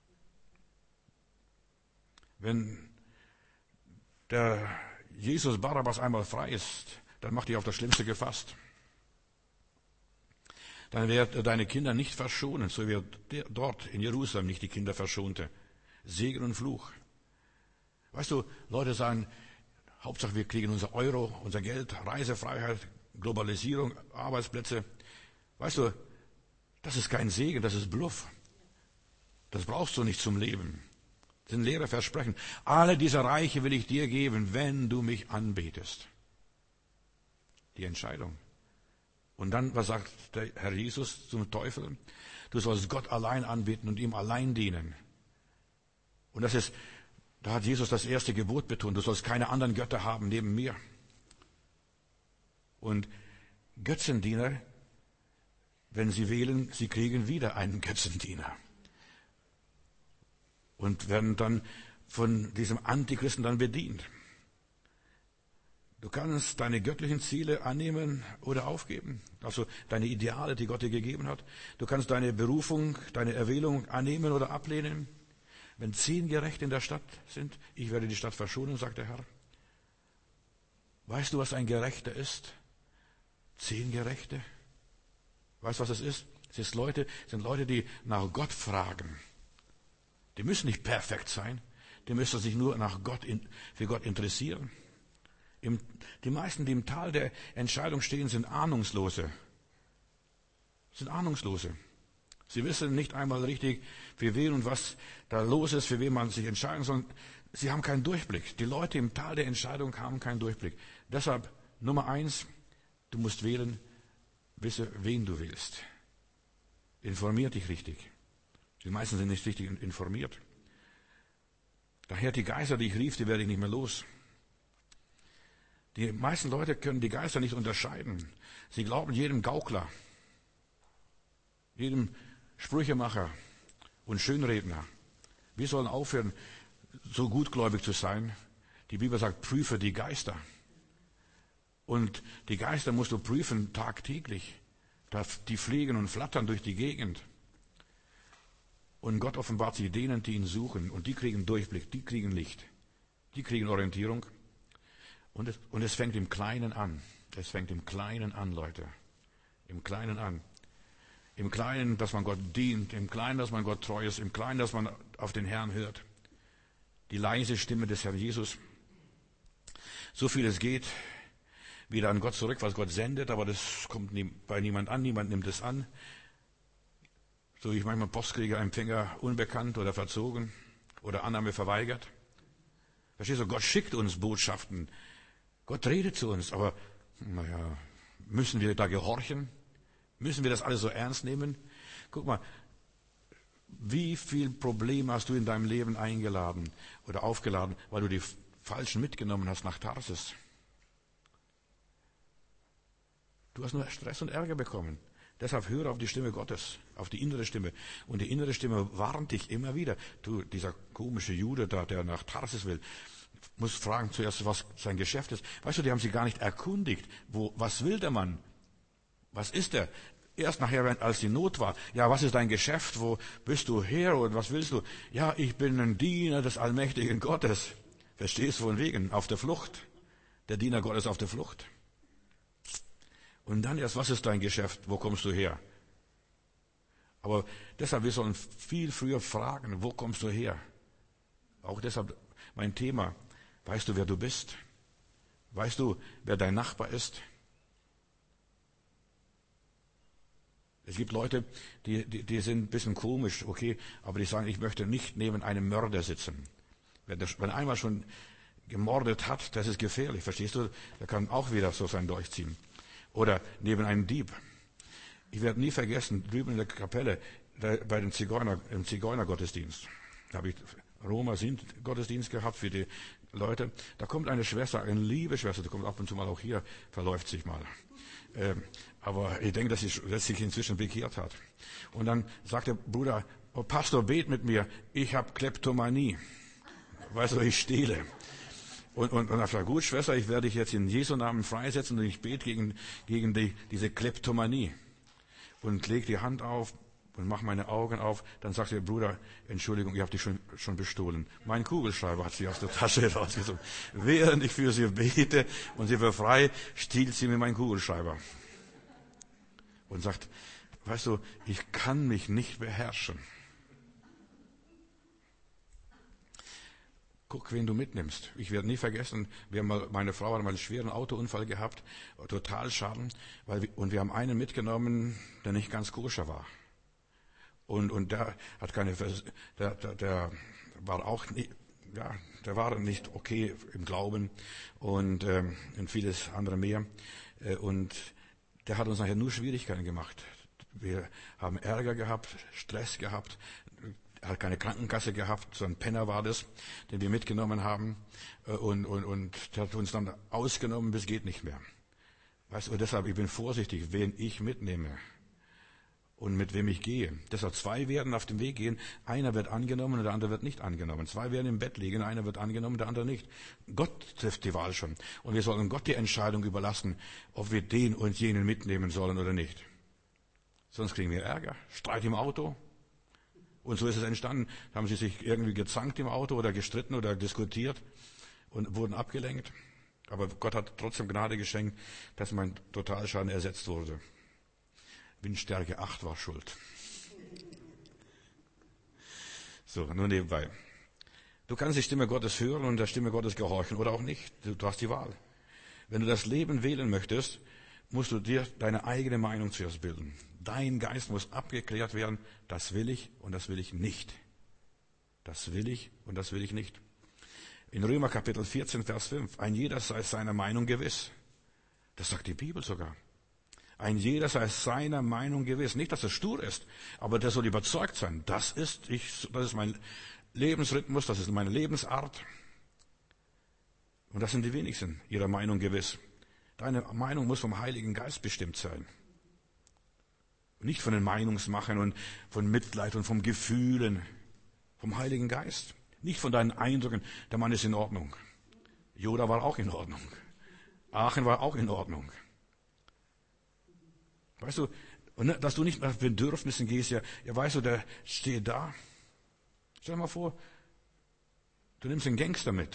Wenn der Jesus Barabbas einmal frei ist, dann macht dich auf das Schlimmste gefasst. Dann wird er deine Kinder nicht verschonen, so wie er dort in Jerusalem nicht die Kinder verschonte. Segen und Fluch. Weißt du, Leute sagen, Hauptsache wir kriegen unser Euro, unser Geld, Reisefreiheit, Globalisierung, Arbeitsplätze. Weißt du, das ist kein Segen, das ist Bluff. Das brauchst du nicht zum Leben. Das sind leere Versprechen. Alle diese Reiche will ich dir geben, wenn du mich anbetest. Die Entscheidung. Und dann, was sagt der Herr Jesus zum Teufel? Du sollst Gott allein anbeten und ihm allein dienen. Und das ist, da hat Jesus das erste Gebot betont. Du sollst keine anderen Götter haben neben mir. Und Götzendiener, wenn sie wählen, sie kriegen wieder einen Götzendiener. Und werden dann von diesem Antichristen dann bedient. Du kannst deine göttlichen Ziele annehmen oder aufgeben. Also deine Ideale, die Gott dir gegeben hat. Du kannst deine Berufung, deine Erwählung annehmen oder ablehnen. Wenn zehn Gerechte in der Stadt sind, ich werde die Stadt verschonen, sagt der Herr. Weißt du, was ein Gerechter ist? Zehn Gerechte? Weißt du, was es ist? Es ist Leute, es sind Leute, die nach Gott fragen. Die müssen nicht perfekt sein. Die müssen sich nur nach Gott, für Gott interessieren. Im, die meisten, die im Tal der Entscheidung stehen, sind Ahnungslose. Sind Ahnungslose. Sie wissen nicht einmal richtig, für wen und was da los ist, für wen man sich entscheiden soll. Sie haben keinen Durchblick. Die Leute im Tal der Entscheidung haben keinen Durchblick. Deshalb Nummer eins, du musst wählen, wisse, wen du willst. Informier dich richtig. Die meisten sind nicht richtig informiert. Daher die Geister, die ich rief, die werde ich nicht mehr los. Die meisten Leute können die Geister nicht unterscheiden. Sie glauben jedem Gaukler, jedem Sprüchemacher und Schönredner. Wir sollen aufhören, so gutgläubig zu sein. Die Bibel sagt, prüfe die Geister. Und die Geister musst du prüfen tagtäglich. Die fliegen und flattern durch die Gegend. Und Gott offenbart sich denen, die ihn suchen. Und die kriegen Durchblick, die kriegen Licht. Die kriegen Orientierung. Und es, und es fängt im Kleinen an. Es fängt im Kleinen an, Leute. Im Kleinen an. Im Kleinen, dass man Gott dient. Im Kleinen, dass man Gott treu ist. Im Kleinen, dass man auf den Herrn hört. Die leise Stimme des Herrn Jesus. So viel es geht, wieder an Gott zurück, was Gott sendet. Aber das kommt nie, bei niemand an. Niemand nimmt es an. So wie ich manchmal Post kriege, Empfänger unbekannt oder verzogen oder Annahme verweigert. Verstehst du, Gott schickt uns Botschaften. Gott redet zu uns, aber naja, müssen wir da gehorchen? Müssen wir das alles so ernst nehmen? Guck mal, wie viel Probleme hast du in deinem Leben eingeladen oder aufgeladen, weil du die Falschen mitgenommen hast nach Tarsis? Du hast nur Stress und Ärger bekommen. Deshalb höre auf die Stimme Gottes, auf die innere Stimme. Und die innere Stimme warnt dich immer wieder. Du, dieser komische Jude da, der nach Tarsis will, muss fragen zuerst, was sein Geschäft ist. Weißt du, die haben sich gar nicht erkundigt. Wo, was will der Mann? Was ist er? Erst nachher, als die Not war. Ja, was ist dein Geschäft? Wo bist du her und was willst du? Ja, ich bin ein Diener des allmächtigen Gottes. Verstehst du von wegen? Auf der Flucht. Der Diener Gottes auf der Flucht. Und dann erst, was ist dein Geschäft? Wo kommst du her? Aber deshalb, wir sollen viel früher fragen, wo kommst du her? Auch deshalb mein Thema. Weißt du, wer du bist? Weißt du, wer dein Nachbar ist? Es gibt Leute, die, die, die sind ein bisschen komisch, okay, aber die sagen, ich möchte nicht neben einem Mörder sitzen. Wenn der, wenn einmal schon gemordet hat, das ist gefährlich, verstehst du? Der kann auch wieder so sein durchziehen. Oder neben einem Dieb. Ich werde nie vergessen, drüben in der Kapelle, da, bei dem Zigeuner, im Zigeunergottesdienst, da habe ich Roma sind Gottesdienst gehabt für die Leute. Da kommt eine Schwester, eine liebe Schwester, die kommt ab und zu mal auch hier, verläuft sich mal. Ähm, aber ich denke, dass sie, dass sie sich inzwischen bekehrt hat. Und dann sagt der Bruder, oh Pastor, bet mit mir, ich habe Kleptomanie. Weißt du, ich stehle. Und, und, und er sagt, gut, Schwester, ich werde dich jetzt in Jesu Namen freisetzen und ich bete gegen, gegen die, diese Kleptomanie. Und leg die Hand auf und mach meine Augen auf. Dann sagt ihr, Bruder, Entschuldigung, ich habe dich schon, schon bestohlen. Mein Kugelschreiber hat sie aus der Tasche rausgezogen. Während ich für sie bete und sie befreie, stiehlt sie mir meinen Kugelschreiber. Und sagt, weißt du, ich kann mich nicht beherrschen. Guck, wen du mitnimmst. Ich werde nie vergessen, wir haben mal, meine Frau hat mal einen schweren Autounfall gehabt, Totalschaden, weil wir, und wir haben einen mitgenommen, der nicht ganz koscher war. Und, und der hat keine, der, der, der war auch nicht, ja, der war nicht okay im Glauben und, ähm, und vieles andere mehr. Und der hat uns nachher nur Schwierigkeiten gemacht. Wir haben Ärger gehabt, Stress gehabt. Er hat keine Krankenkasse gehabt, so ein Penner war das, den wir mitgenommen haben. Und, und, und der hat uns dann ausgenommen, bis geht nicht mehr. Weißt du, deshalb, ich bin vorsichtig, wen ich mitnehme und mit wem ich gehe. Deshalb zwei werden auf dem Weg gehen, einer wird angenommen und der andere wird nicht angenommen. Zwei werden im Bett liegen, einer wird angenommen, der andere nicht. Gott trifft die Wahl schon. Und wir sollen Gott die Entscheidung überlassen, ob wir den und jenen mitnehmen sollen oder nicht. Sonst kriegen wir Ärger, Streit im Auto. Und so ist es entstanden. Haben sie sich irgendwie gezankt im Auto oder gestritten oder diskutiert und wurden abgelenkt. Aber Gott hat trotzdem Gnade geschenkt, dass mein Totalschaden ersetzt wurde. Windstärke acht war schuld. So, nur nebenbei. Du kannst die Stimme Gottes hören und der Stimme Gottes gehorchen oder auch nicht. Du hast die Wahl. Wenn du das Leben wählen möchtest, musst du dir deine eigene Meinung zuerst bilden. Dein Geist muss abgeklärt werden, das will ich und das will ich nicht. Das will ich und das will ich nicht. In Römer Kapitel vierzehn, Vers fünf, ein jeder sei seiner Meinung gewiss. Das sagt die Bibel sogar. Ein jeder sei seiner Meinung gewiss. Nicht, dass er stur ist, aber der soll überzeugt sein. Das ist, ich, das ist mein Lebensrhythmus, das ist meine Lebensart. Und das sind die wenigsten ihrer Meinung gewiss. Deine Meinung muss vom Heiligen Geist bestimmt sein. Nicht von den Meinungsmachern und von Mitleid und vom Gefühlen. Vom Heiligen Geist. Nicht von deinen Eindrücken. Der Mann ist in Ordnung. Joda war auch in Ordnung. Aachen war auch in Ordnung. Weißt du, dass du nicht nach Bedürfnissen gehst, ja, ja, weißt du, der steht da. Stell dir mal vor, du nimmst einen Gangster mit.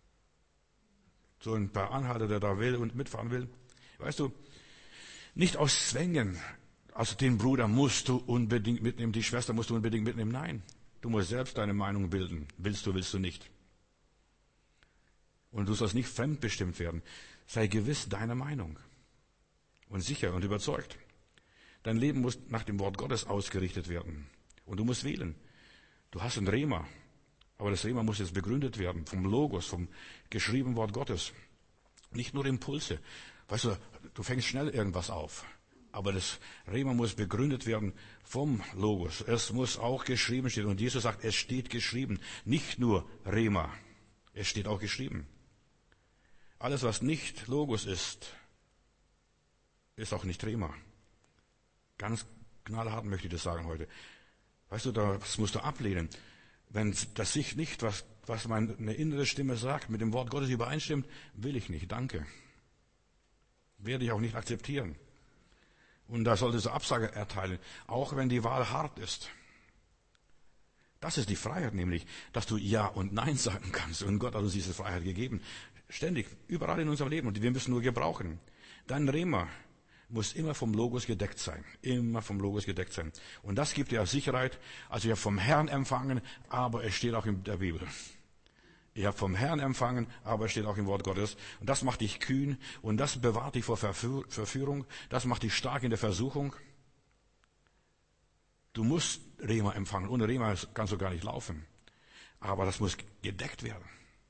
So ein paar Anhalter, der da will und mitfahren will. Weißt du, nicht aus Zwängen. Also den Bruder musst du unbedingt mitnehmen, die Schwester musst du unbedingt mitnehmen. Nein, du musst selbst deine Meinung bilden. Willst du, willst du nicht. Und du sollst nicht fremdbestimmt werden. Sei gewiss deiner Meinung. Und sicher und überzeugt. Dein Leben muss nach dem Wort Gottes ausgerichtet werden. Und du musst wählen. Du hast ein Rema. Aber das Rema muss jetzt begründet werden. Vom Logos, vom geschriebenen Wort Gottes. Nicht nur Impulse. Weißt du, du fängst schnell irgendwas auf. Aber das Rema muss begründet werden vom Logos. Es muss auch geschrieben stehen. Und Jesus sagt, es steht geschrieben. Nicht nur Rema. Es steht auch geschrieben. Alles, was nicht Logos ist, ist auch nicht Rema. Ganz knallhart möchte ich das sagen heute. Weißt du, das musst du ablehnen. Wenn das sich nicht, was, was meine innere Stimme sagt, mit dem Wort Gottes übereinstimmt, will ich nicht. Danke. Werde ich auch nicht akzeptieren. Und da solltest du Absage erteilen, auch wenn die Wahl hart ist. Das ist die Freiheit nämlich, dass du Ja und Nein sagen kannst. Und Gott hat uns diese Freiheit gegeben. Ständig, überall in unserem Leben. Und wir müssen nur gebrauchen. Dein Rema muss immer vom Logos gedeckt sein. Immer vom Logos gedeckt sein. Und das gibt dir Sicherheit. Also ich habe vom Herrn empfangen, aber es steht auch in der Bibel. Ich habe vom Herrn empfangen, aber es steht auch im Wort Gottes. Und das macht dich kühn und das bewahrt dich vor Verführung. Das macht dich stark in der Versuchung. Du musst Rema empfangen. Ohne Rema kannst du gar nicht laufen. Aber das muss gedeckt werden.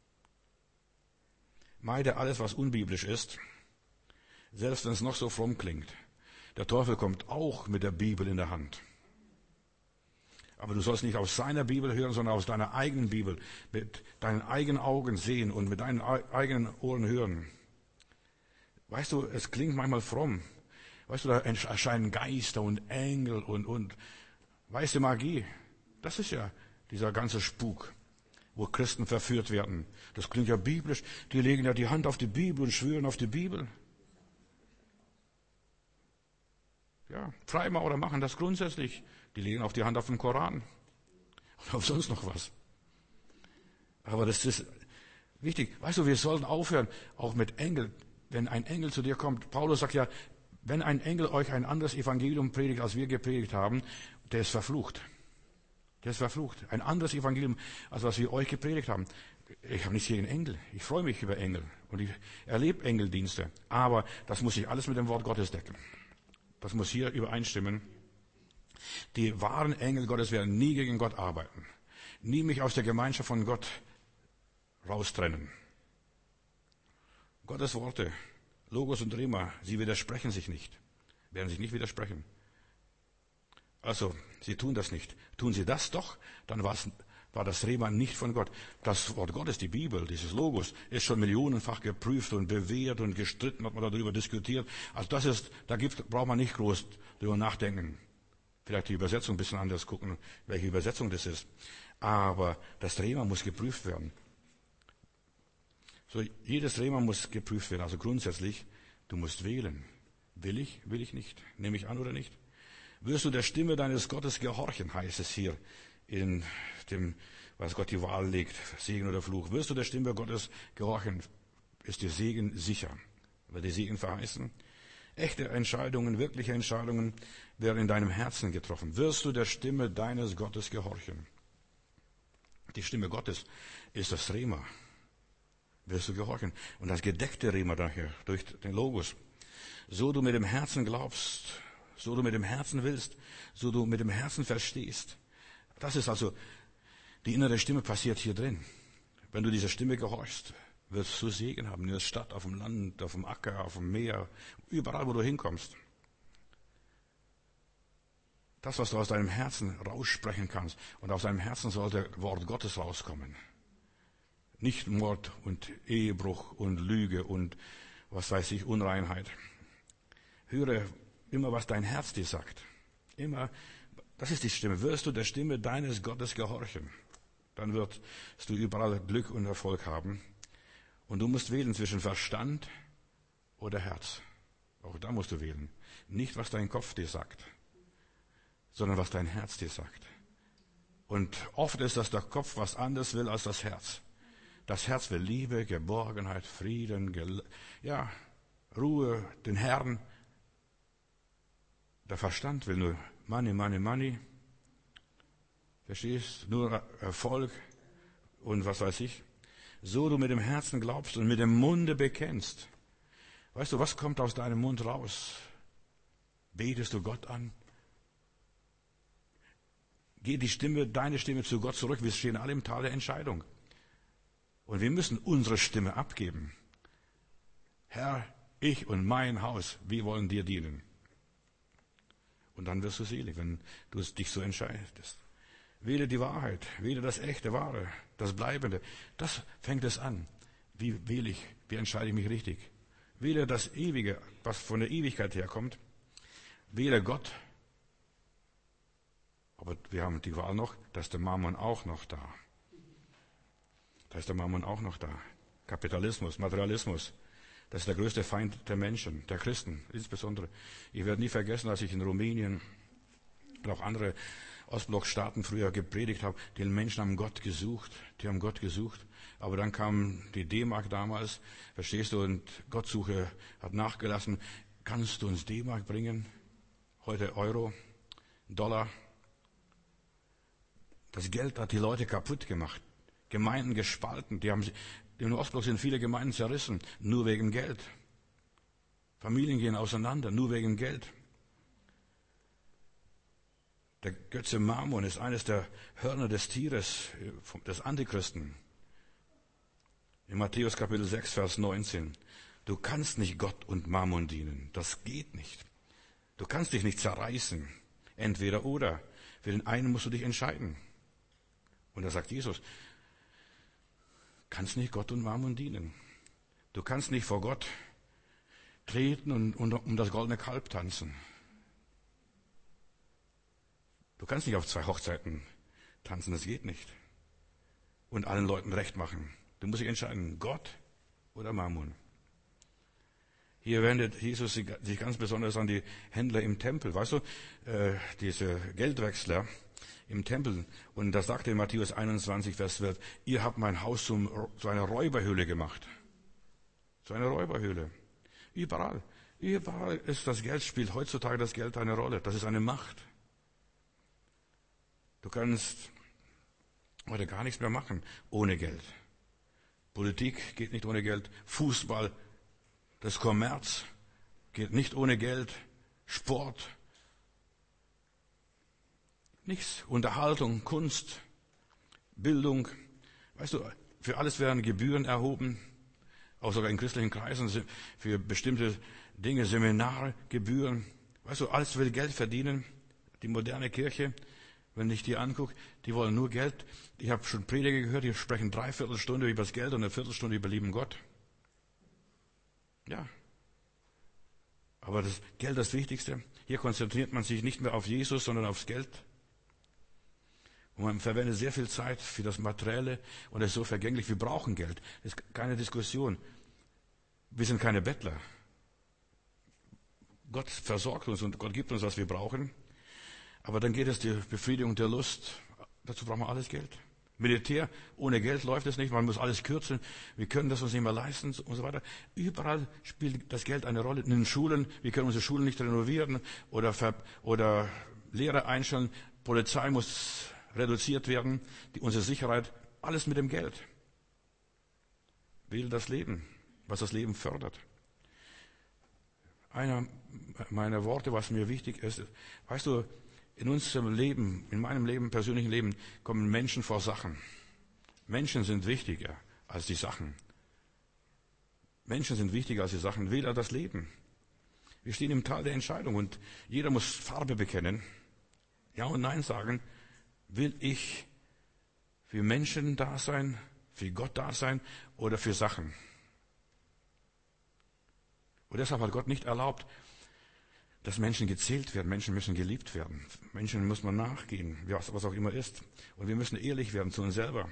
Meide alles, was unbiblisch ist, selbst wenn es noch so fromm klingt. Der Teufel kommt auch mit der Bibel in der Hand. Aber du sollst nicht aus seiner Bibel hören, sondern aus deiner eigenen Bibel. Mit deinen eigenen Augen sehen und mit deinen eigenen Ohren hören. Weißt du, es klingt manchmal fromm. Weißt du, da erscheinen Geister und Engel und, und weiße Magie. Das ist ja dieser ganze Spuk. wo Christen verführt werden. Das klingt ja biblisch. Die legen ja die Hand auf die Bibel und schwören auf die Bibel. Ja, Freimaurer machen das grundsätzlich. Die legen auch die Hand auf den Koran. Oder auf sonst noch was. Aber das ist wichtig. Weißt du, wir sollten aufhören, auch mit Engeln. Wenn ein Engel zu dir kommt, Paulus sagt ja, wenn ein Engel euch ein anderes Evangelium predigt, als wir gepredigt haben, der ist verflucht. Der ist verflucht. Ein anderes Evangelium, als was wir euch gepredigt haben. Ich habe nichts gegen Engel. Ich freue mich über Engel. Und ich erlebe Engeldienste. Aber das muss sich alles mit dem Wort Gottes decken. Das muss hier übereinstimmen. Die wahren Engel Gottes werden nie gegen Gott arbeiten. Nie mich aus der Gemeinschaft von Gott raustrennen. Gottes Worte, Logos und Rema, sie widersprechen sich nicht. Werden sich nicht widersprechen. Also, sie tun das nicht. Tun sie das doch, dann war's, war das Rema nicht von Gott. Das Wort Gottes, die Bibel, dieses Logos, ist schon millionenfach geprüft und bewährt und gestritten, hat man darüber diskutiert. Also das ist, da gibt, braucht man nicht groß drüber nachdenken. Vielleicht die Übersetzung ein bisschen anders gucken, welche Übersetzung das ist. Aber das Rema muss geprüft werden. So, jedes Rema muss geprüft werden. Also grundsätzlich, du musst wählen. Will ich, will ich nicht? Nehme ich an oder nicht? Wirst du der Stimme deines Gottes gehorchen, heißt es hier in dem, was Gott die Wahl legt, Segen oder Fluch. Wirst du der Stimme Gottes gehorchen, ist dir Segen sicher. Wird dir Segen verheißen? Echte Entscheidungen, wirkliche Entscheidungen werden in deinem Herzen getroffen. Wirst du der Stimme deines Gottes gehorchen? Die Stimme Gottes ist das Rema. Wirst du gehorchen? Und das gedeckte Rema daher, durch den Logos. So du mit dem Herzen glaubst, so du mit dem Herzen willst, so du mit dem Herzen verstehst. Das ist also, die innere Stimme passiert hier drin. Wenn du dieser Stimme gehorchst, wirst du Segen haben in der Stadt, auf dem Land, auf dem Acker, auf dem Meer, überall, wo du hinkommst. Das, was du aus deinem Herzen raussprechen kannst, und aus deinem Herzen soll das Wort Gottes rauskommen. Nicht Mord und Ehebruch und Lüge und was weiß ich, Unreinheit. Höre immer, was dein Herz dir sagt. Immer, das ist die Stimme. Wirst du der Stimme deines Gottes gehorchen, dann wirst du überall Glück und Erfolg haben. Und du musst wählen zwischen Verstand oder Herz. Auch da musst du wählen. Nicht, was dein Kopf dir sagt, sondern was dein Herz dir sagt. Und oft ist das der Kopf, was anderes will als das Herz. Das Herz will Liebe, Geborgenheit, Frieden, Gel- ja, Ruhe, den Herrn. Der Verstand will nur Money, Money, Money. Verstehst? Nur Erfolg und was weiß ich. So du mit dem Herzen glaubst und mit dem Munde bekennst. Weißt du, was kommt aus deinem Mund raus? Betest du Gott an? Geht die Stimme, deine Stimme zu Gott zurück? Wir stehen alle im Tal der Entscheidung. Und wir müssen unsere Stimme abgeben. Herr, ich und mein Haus, wir wollen dir dienen. Und dann wirst du selig, wenn du dich so entscheidest. Wähle die Wahrheit, wähle das Echte, Wahre, das Bleibende. Das fängt es an. Wie wähle ich, wie entscheide ich mich richtig? Wähle das Ewige, was von der Ewigkeit herkommt. Wähle Gott. Aber wir haben die Wahl noch, da ist der Mammon auch noch da. Da ist der Mammon auch noch da. Kapitalismus, Materialismus. Das ist der größte Feind der Menschen, der Christen insbesondere. Ich werde nie vergessen, als ich in Rumänien und auch andere Ostblockstaaten früher gepredigt habe, die Menschen haben Gott gesucht, die haben Gott gesucht. Aber dann kam die D-Mark damals, verstehst du, und Gottsuche hat nachgelassen. Kannst du uns D-Mark bringen? Heute Euro, Dollar. Das Geld hat die Leute kaputt gemacht. Gemeinden gespalten. Die haben, im Ostblock sind viele Gemeinden zerrissen, nur wegen Geld. Familien gehen auseinander, nur wegen Geld. Der Götze Mammon ist eines der Hörner des Tieres, des Antichristen. In Matthäus Kapitel sechs, Vers neunzehn. Du kannst nicht Gott und Mammon dienen. Das geht nicht. Du kannst dich nicht zerreißen. Entweder oder. Für den einen musst du dich entscheiden. Und da sagt Jesus, kannst nicht Gott und Mammon dienen. Du kannst nicht vor Gott treten und, und um das goldene Kalb tanzen. Du kannst nicht auf zwei Hochzeiten tanzen, das geht nicht. und allen Leuten recht machen. Du musst dich entscheiden, Gott oder Mammon. Hier wendet Jesus sich ganz besonders an die Händler im Tempel. Weißt du, äh, diese Geldwechsler im Tempel. Und da sagt er in Matthäus einundzwanzig, Vers zwölf, ihr habt mein Haus zum, zu einer Räuberhöhle gemacht. Zu einer Räuberhöhle. Überall. Überall ist das Geld, spielt heutzutage das Geld eine Rolle. Das ist eine Macht. Du kannst heute gar nichts mehr machen ohne Geld. Politik geht nicht ohne Geld. Fußball, das Kommerz geht nicht ohne Geld. Sport, nichts. Unterhaltung, Kunst, Bildung. Weißt du, für alles werden Gebühren erhoben. Auch sogar in christlichen Kreisen für bestimmte Dinge, Seminare, Gebühren. Weißt du, alles will Geld verdienen. Die moderne Kirche, wenn ich die angucke, die wollen nur Geld. Ich habe schon Prediger gehört, die sprechen dreiviertel Stunde über das Geld und eine Viertelstunde über lieben Gott. Ja. Aber das Geld das Wichtigste. Hier konzentriert man sich nicht mehr auf Jesus, sondern aufs Geld. Und man verwendet sehr viel Zeit für das Materielle und es ist so vergänglich. Wir brauchen Geld. Das ist keine Diskussion. Wir sind keine Bettler. Gott versorgt uns und Gott gibt uns, was wir brauchen. Aber dann geht es die Befriedigung der Lust. Dazu brauchen wir alles Geld. Militär, ohne Geld läuft es nicht. Man muss alles kürzen. Wir können das uns nicht mehr leisten und so weiter. Überall spielt das Geld eine Rolle. In den Schulen, wir können unsere Schulen nicht renovieren oder, oder Lehrer einstellen. Polizei muss reduziert werden. Die, unsere Sicherheit, alles mit dem Geld. Wähle das Leben, was das Leben fördert. Einer meiner Worte, was mir wichtig ist, weißt du, in unserem Leben, in meinem Leben, persönlichen Leben, kommen Menschen vor Sachen. Menschen sind wichtiger als die Sachen. Menschen sind wichtiger als die Sachen. Wähle das Leben. Wir stehen im Tal der Entscheidung und jeder muss Farbe bekennen. Ja und Nein sagen. Will ich für Menschen da sein, für Gott da sein oder für Sachen? Und deshalb hat Gott nicht erlaubt, dass Menschen gezählt werden. Menschen müssen geliebt werden. Menschen muss man nachgehen, was auch immer ist. Und wir müssen ehrlich werden zu uns selber.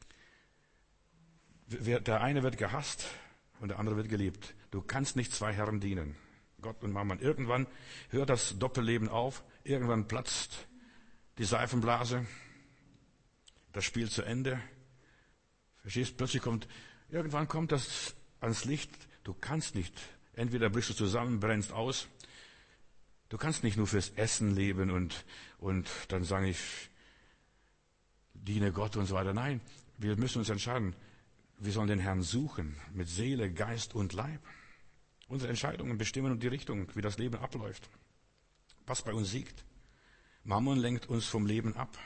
Der eine wird gehasst und der andere wird geliebt. Du kannst nicht zwei Herren dienen. Gott und Mammon. Irgendwann hört das Doppelleben auf. Irgendwann platzt die Seifenblase. Das Spiel zu Ende. Verstehst? Plötzlich kommt, irgendwann kommt das ans Licht. Du kannst nicht. Entweder brichst du zusammen, brennst aus. Du kannst nicht nur fürs Essen leben und, und dann sage ich, diene Gott und so weiter. Nein, wir müssen uns entscheiden. Wir sollen den Herrn suchen mit Seele, Geist und Leib. Unsere Entscheidungen bestimmen die Richtung, wie das Leben abläuft. Was bei uns siegt. Mammon lenkt uns vom Leben ab.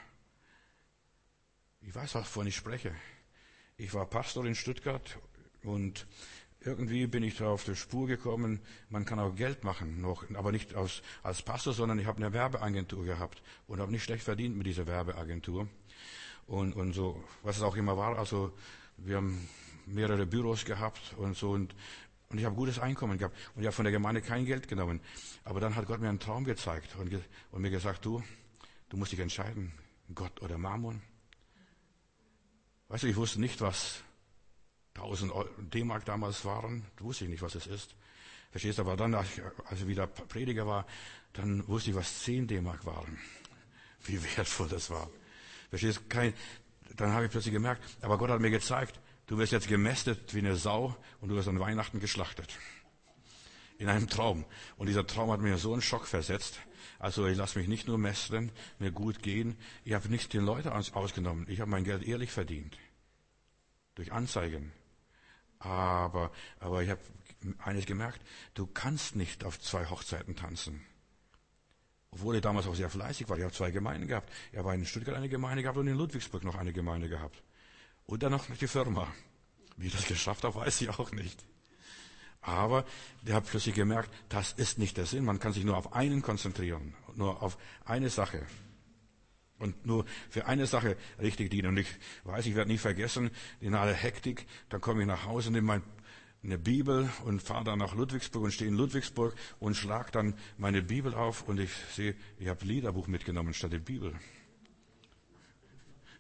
Ich weiß, wovon ich spreche. Ich war Pastor in Stuttgart und irgendwie bin ich da auf die Spur gekommen, man kann auch Geld machen, noch, aber nicht als, als Pastor, sondern ich habe eine Werbeagentur gehabt und habe nicht schlecht verdient mit dieser Werbeagentur. Und, und so, was es auch immer war, also wir haben mehrere Büros gehabt und so und, und ich habe gutes Einkommen gehabt und ich habe von der Gemeinde kein Geld genommen. Aber dann hat Gott mir einen Traum gezeigt und, und mir gesagt, du, du musst dich entscheiden, Gott oder Mammon. Weißt du, ich wusste nicht, was tausend D-Mark damals waren, wusste ich nicht, was es ist. Verstehst du, aber dann, als ich wieder Prediger war, dann wusste ich, was zehn D-Mark waren. Wie wertvoll das war. Verstehst du, kein, dann habe ich plötzlich gemerkt, aber Gott hat mir gezeigt, du wirst jetzt gemästet wie eine Sau und du wirst an Weihnachten geschlachtet. In einem Traum. Und dieser Traum hat mir so einen Schock versetzt. Also ich lasse mich nicht nur mästeln, mir gut gehen. Ich habe nicht den Leuten ausgenommen. Ich habe mein Geld ehrlich verdient. Durch Anzeigen. Aber, aber ich habe eines gemerkt, du kannst nicht auf zwei Hochzeiten tanzen. Obwohl ich damals auch sehr fleißig war. Ich habe zwei Gemeinden gehabt. Ich habe in Stuttgart eine Gemeinde gehabt und in Ludwigsburg noch eine Gemeinde gehabt. Und dann noch die Firma. Wie ich das geschafft habe, weiß ich auch nicht. Aber der hat plötzlich gemerkt, das ist nicht der Sinn. Man kann sich nur auf einen konzentrieren. Nur auf eine Sache. Und nur für eine Sache richtig dienen. Und ich weiß, ich werde nie vergessen, in aller Hektik, dann komme ich nach Hause, nehme meine Bibel und fahre dann nach Ludwigsburg und stehe in Ludwigsburg und schlage dann meine Bibel auf und ich sehe, ich habe Liederbuch mitgenommen statt die Bibel.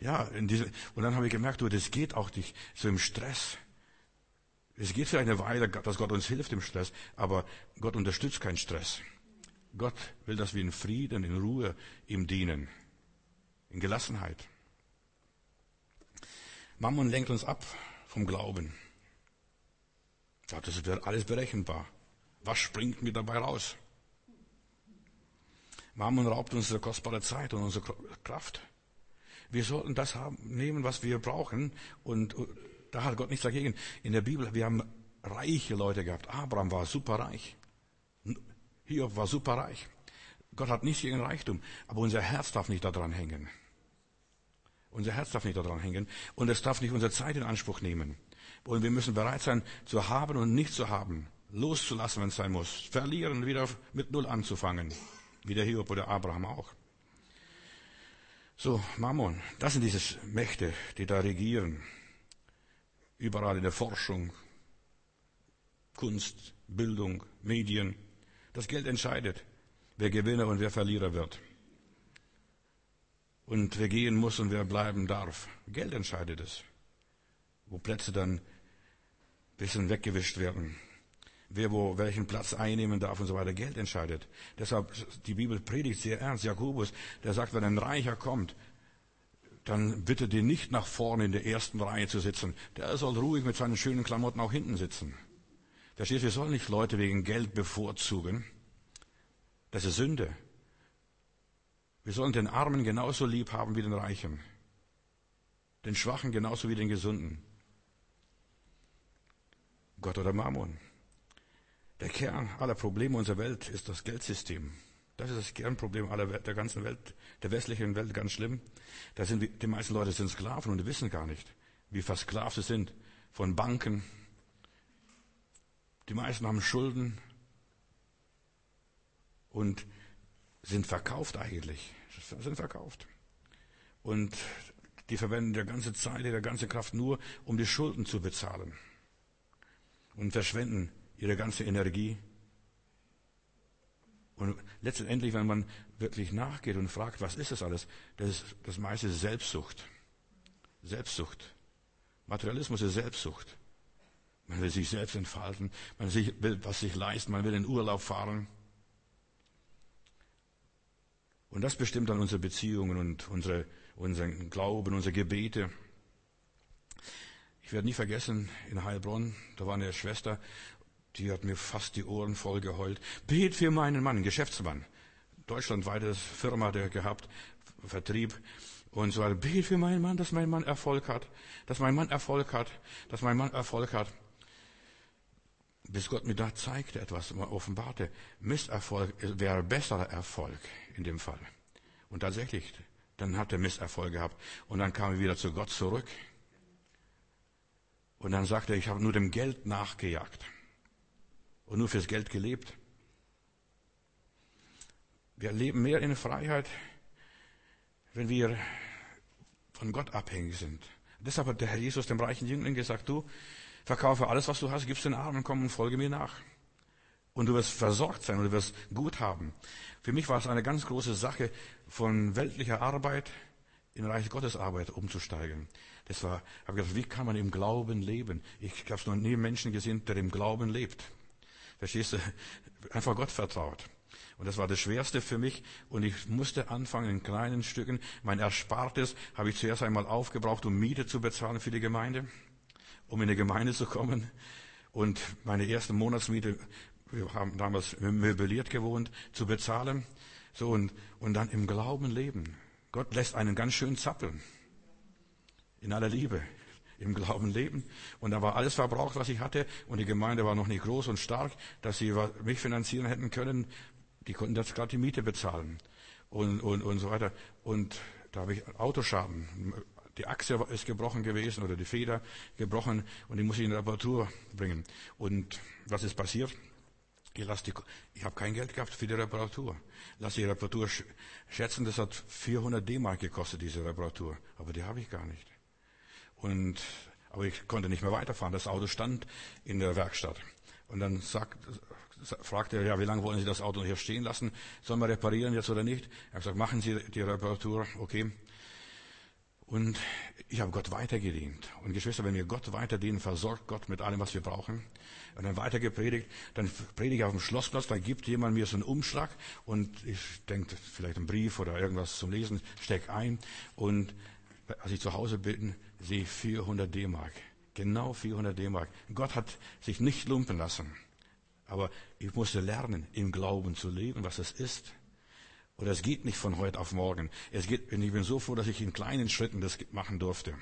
Ja, in diese, und dann habe ich gemerkt, du, das geht auch nicht so im Stress. Es geht vielleicht eine Weile, dass Gott uns hilft im Stress, aber Gott unterstützt keinen Stress. Gott will, dass wir in Frieden, in Ruhe ihm dienen, in Gelassenheit. Mammon lenkt uns ab vom Glauben. Ja, das wird alles berechenbar. Was springt mir dabei raus? Mammon raubt unsere kostbare Zeit und unsere Kraft. Wir sollten das haben, nehmen, was wir brauchen. Und da hat Gott nichts dagegen. In der Bibel, wir haben reiche Leute gehabt. Abraham war superreich. Hiob war superreich. Gott hat nichts gegen Reichtum. Aber unser Herz darf nicht daran hängen. Unser Herz darf nicht daran hängen. Und es darf nicht unsere Zeit in Anspruch nehmen. Und wir müssen bereit sein, zu haben und nicht zu haben. Loszulassen, wenn es sein muss. Verlieren, wieder mit Null anzufangen. Wie der Hiob oder Abraham auch. So, Mammon, das sind diese Mächte, die da regieren. Überall in der Forschung, Kunst, Bildung, Medien. Das Geld entscheidet, wer Gewinner und wer Verlierer wird. Und wer gehen muss und wer bleiben darf. Geld entscheidet es. Wo Plätze dann ein bisschen weggewischt werden. Wer wo welchen Platz einnehmen darf und so weiter. Geld entscheidet. Deshalb, die Bibel predigt sehr ernst. Jakobus, der sagt, wenn ein Reicher kommt, dann bitte den nicht nach vorne in der ersten Reihe zu sitzen. Der soll ruhig mit seinen schönen Klamotten auch hinten sitzen. Verstehst du, wir sollen nicht Leute wegen Geld bevorzugen. Das ist Sünde. Wir sollen den Armen genauso lieb haben wie den Reichen. Den Schwachen genauso wie den Gesunden. Gott oder Mammon. Der Kern aller Probleme unserer Welt ist das Geldsystem. Das ist das Kernproblem aller Welt, der ganzen Welt, der westlichen Welt, ganz schlimm. Da sind wir, die meisten Leute sind Sklaven und wissen gar nicht, wie versklavt sie sind von Banken. Die meisten haben Schulden und sind verkauft eigentlich. Sind verkauft. Und die verwenden ihre ganze Zeit, ihre ganze Kraft nur, um die Schulden zu bezahlen. Und verschwenden ihre ganze Energie. Und letztendlich, wenn man wirklich nachgeht und fragt, was ist das alles? Das ist das meiste Selbstsucht. Selbstsucht. Materialismus ist Selbstsucht. Man will sich selbst entfalten, man will was sich leisten, man will in Urlaub fahren. Und das bestimmt dann unsere Beziehungen und unsere, unseren Glauben, unsere Gebete. Ich werde nie vergessen, in Heilbronn, da war eine Schwester, die hat mir fast die Ohren voll geheult. Bet für meinen Mann, ein Geschäftsmann. Deutschlandweites Firma der gehabt, Vertrieb und so weiter. Bet für meinen Mann, dass mein Mann Erfolg hat, dass mein Mann Erfolg hat, dass mein Mann Erfolg hat. Bis Gott mir da zeigte etwas, mal offenbarte, Misserfolg wäre besserer Erfolg in dem Fall. Und tatsächlich, dann hat er Misserfolg gehabt. Und dann kam er wieder zu Gott zurück. Und dann sagte er, ich habe nur dem Geld nachgejagt. Und nur fürs Geld gelebt. Wir leben mehr in Freiheit, wenn wir von Gott abhängig sind. Deshalb hat der Herr Jesus dem reichen Jüngling gesagt, du, verkaufe alles, was du hast, gib's den Armen, komm und folge mir nach. Und du wirst versorgt sein und du wirst gut haben. Für mich war es eine ganz große Sache, von weltlicher Arbeit in Reich Gottes Arbeit umzusteigen. Das war, habe ich gedacht, wie kann man im Glauben leben? Ich habe noch nie einen Menschen gesehen, der im Glauben lebt. Verstehst du? Einfach Gott vertraut. Und das war das Schwerste für mich. Und ich musste anfangen in kleinen Stücken. Mein Erspartes habe ich zuerst einmal aufgebraucht, um Miete zu bezahlen für die Gemeinde, um in die Gemeinde zu kommen. Und meine erste Monatsmiete, wir haben damals möbliert gewohnt, zu bezahlen. So und, und dann im Glauben leben. Gott lässt einen ganz schön zappeln. In aller Liebe. Im Glauben leben. Und da war alles verbraucht, was ich hatte. Und die Gemeinde war noch nicht groß und stark, dass sie mich finanzieren hätten können. Die konnten jetzt gerade die Miete bezahlen. Und, und, und so weiter. Und da habe ich Autoschaden. Die Achse ist gebrochen gewesen oder die Feder gebrochen. Und die muss ich in Reparatur bringen. Und was ist passiert? Ich, lass die, ich habe kein Geld gehabt für die Reparatur. Lass die Reparatur schätzen, das hat vierhundert D-Mark gekostet, diese Reparatur. Aber die habe ich gar nicht. Und, aber ich konnte nicht mehr weiterfahren. Das Auto stand in der Werkstatt. Und dann sagt, fragte er, ja, wie lange wollen Sie das Auto hier stehen lassen? Sollen wir reparieren jetzt oder nicht? Er hat gesagt, machen Sie die Reparatur, okay. Und ich habe Gott weitergedient. Und Geschwister, wenn wir Gott weiterdienen, versorgt Gott mit allem, was wir brauchen. Und dann weiter gepredigt, dann predige ich auf dem Schlossplatz, dann gibt jemand mir so einen Umschlag und ich denke, vielleicht einen Brief oder irgendwas zum Lesen, steck ein. Und als ich zu Hause bin, sehe ich vierhundert D-Mark. Genau vierhundert D-Mark. Gott hat sich nicht lumpen lassen. Aber ich musste lernen, im Glauben zu leben, was es ist. Oder es geht nicht von heute auf morgen. Es geht, und ich bin so froh, dass ich in kleinen Schritten das machen durfte.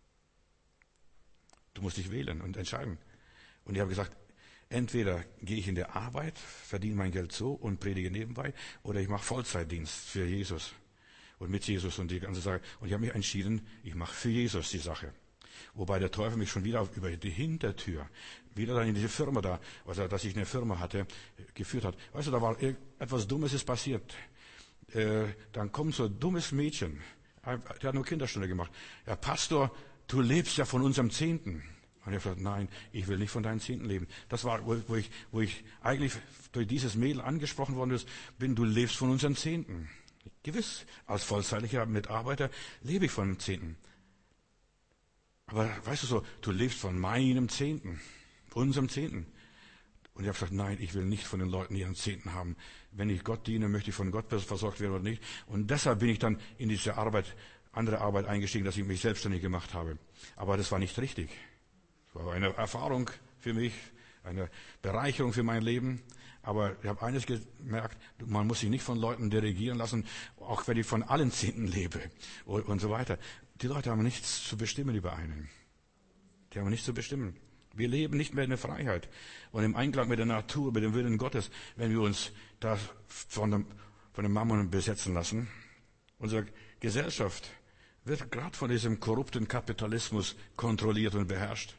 Du musst dich wählen und entscheiden. Und ich habe gesagt, entweder gehe ich in der Arbeit, verdiene mein Geld so und predige nebenbei, oder ich mache Vollzeitdienst für Jesus und mit Jesus und die ganze Sache. Und ich habe mich entschieden, ich mache für Jesus die Sache. Wobei der Teufel mich schon wieder über die Hintertür, wieder dann in diese Firma da, also dass ich eine Firma hatte, geführt hat. Weißt du, da war etwas Dummes ist passiert. Äh, dann kommt so ein dummes Mädchen, der hat nur Kinderstunde gemacht. Ja, Pastor, du lebst ja von unserem Zehnten. Und ich habe gesagt, nein, ich will nicht von deinen Zehnten leben. Das war, wo, wo ich, wo ich eigentlich durch dieses Mädel angesprochen worden bin, du lebst von unserem Zehnten. Gewiss, als vollzeitlicher Mitarbeiter lebe ich von Zehnten. Aber weißt du so, du lebst von meinem Zehnten, unserem Zehnten. Und ich habe gesagt, nein, ich will nicht von den Leuten ihren Zehnten haben. Wenn ich Gott diene, möchte ich von Gott versorgt werden oder nicht. Und deshalb bin ich dann in diese Arbeit, andere Arbeit eingestiegen, dass ich mich selbstständig gemacht habe. Aber das war nicht richtig. Es war eine Erfahrung für mich, eine Bereicherung für mein Leben. Aber ich habe eines gemerkt, man muss sich nicht von Leuten dirigieren lassen, auch wenn ich von allen Zehnten lebe und so weiter. Die Leute haben nichts zu bestimmen über einen. Die haben nichts zu bestimmen. Wir leben nicht mehr in der Freiheit und im Einklang mit der Natur, mit dem Willen Gottes, wenn wir uns da von dem, von dem Mammon besetzen lassen. Unsere Gesellschaft wird gerade von diesem korrupten Kapitalismus kontrolliert und beherrscht.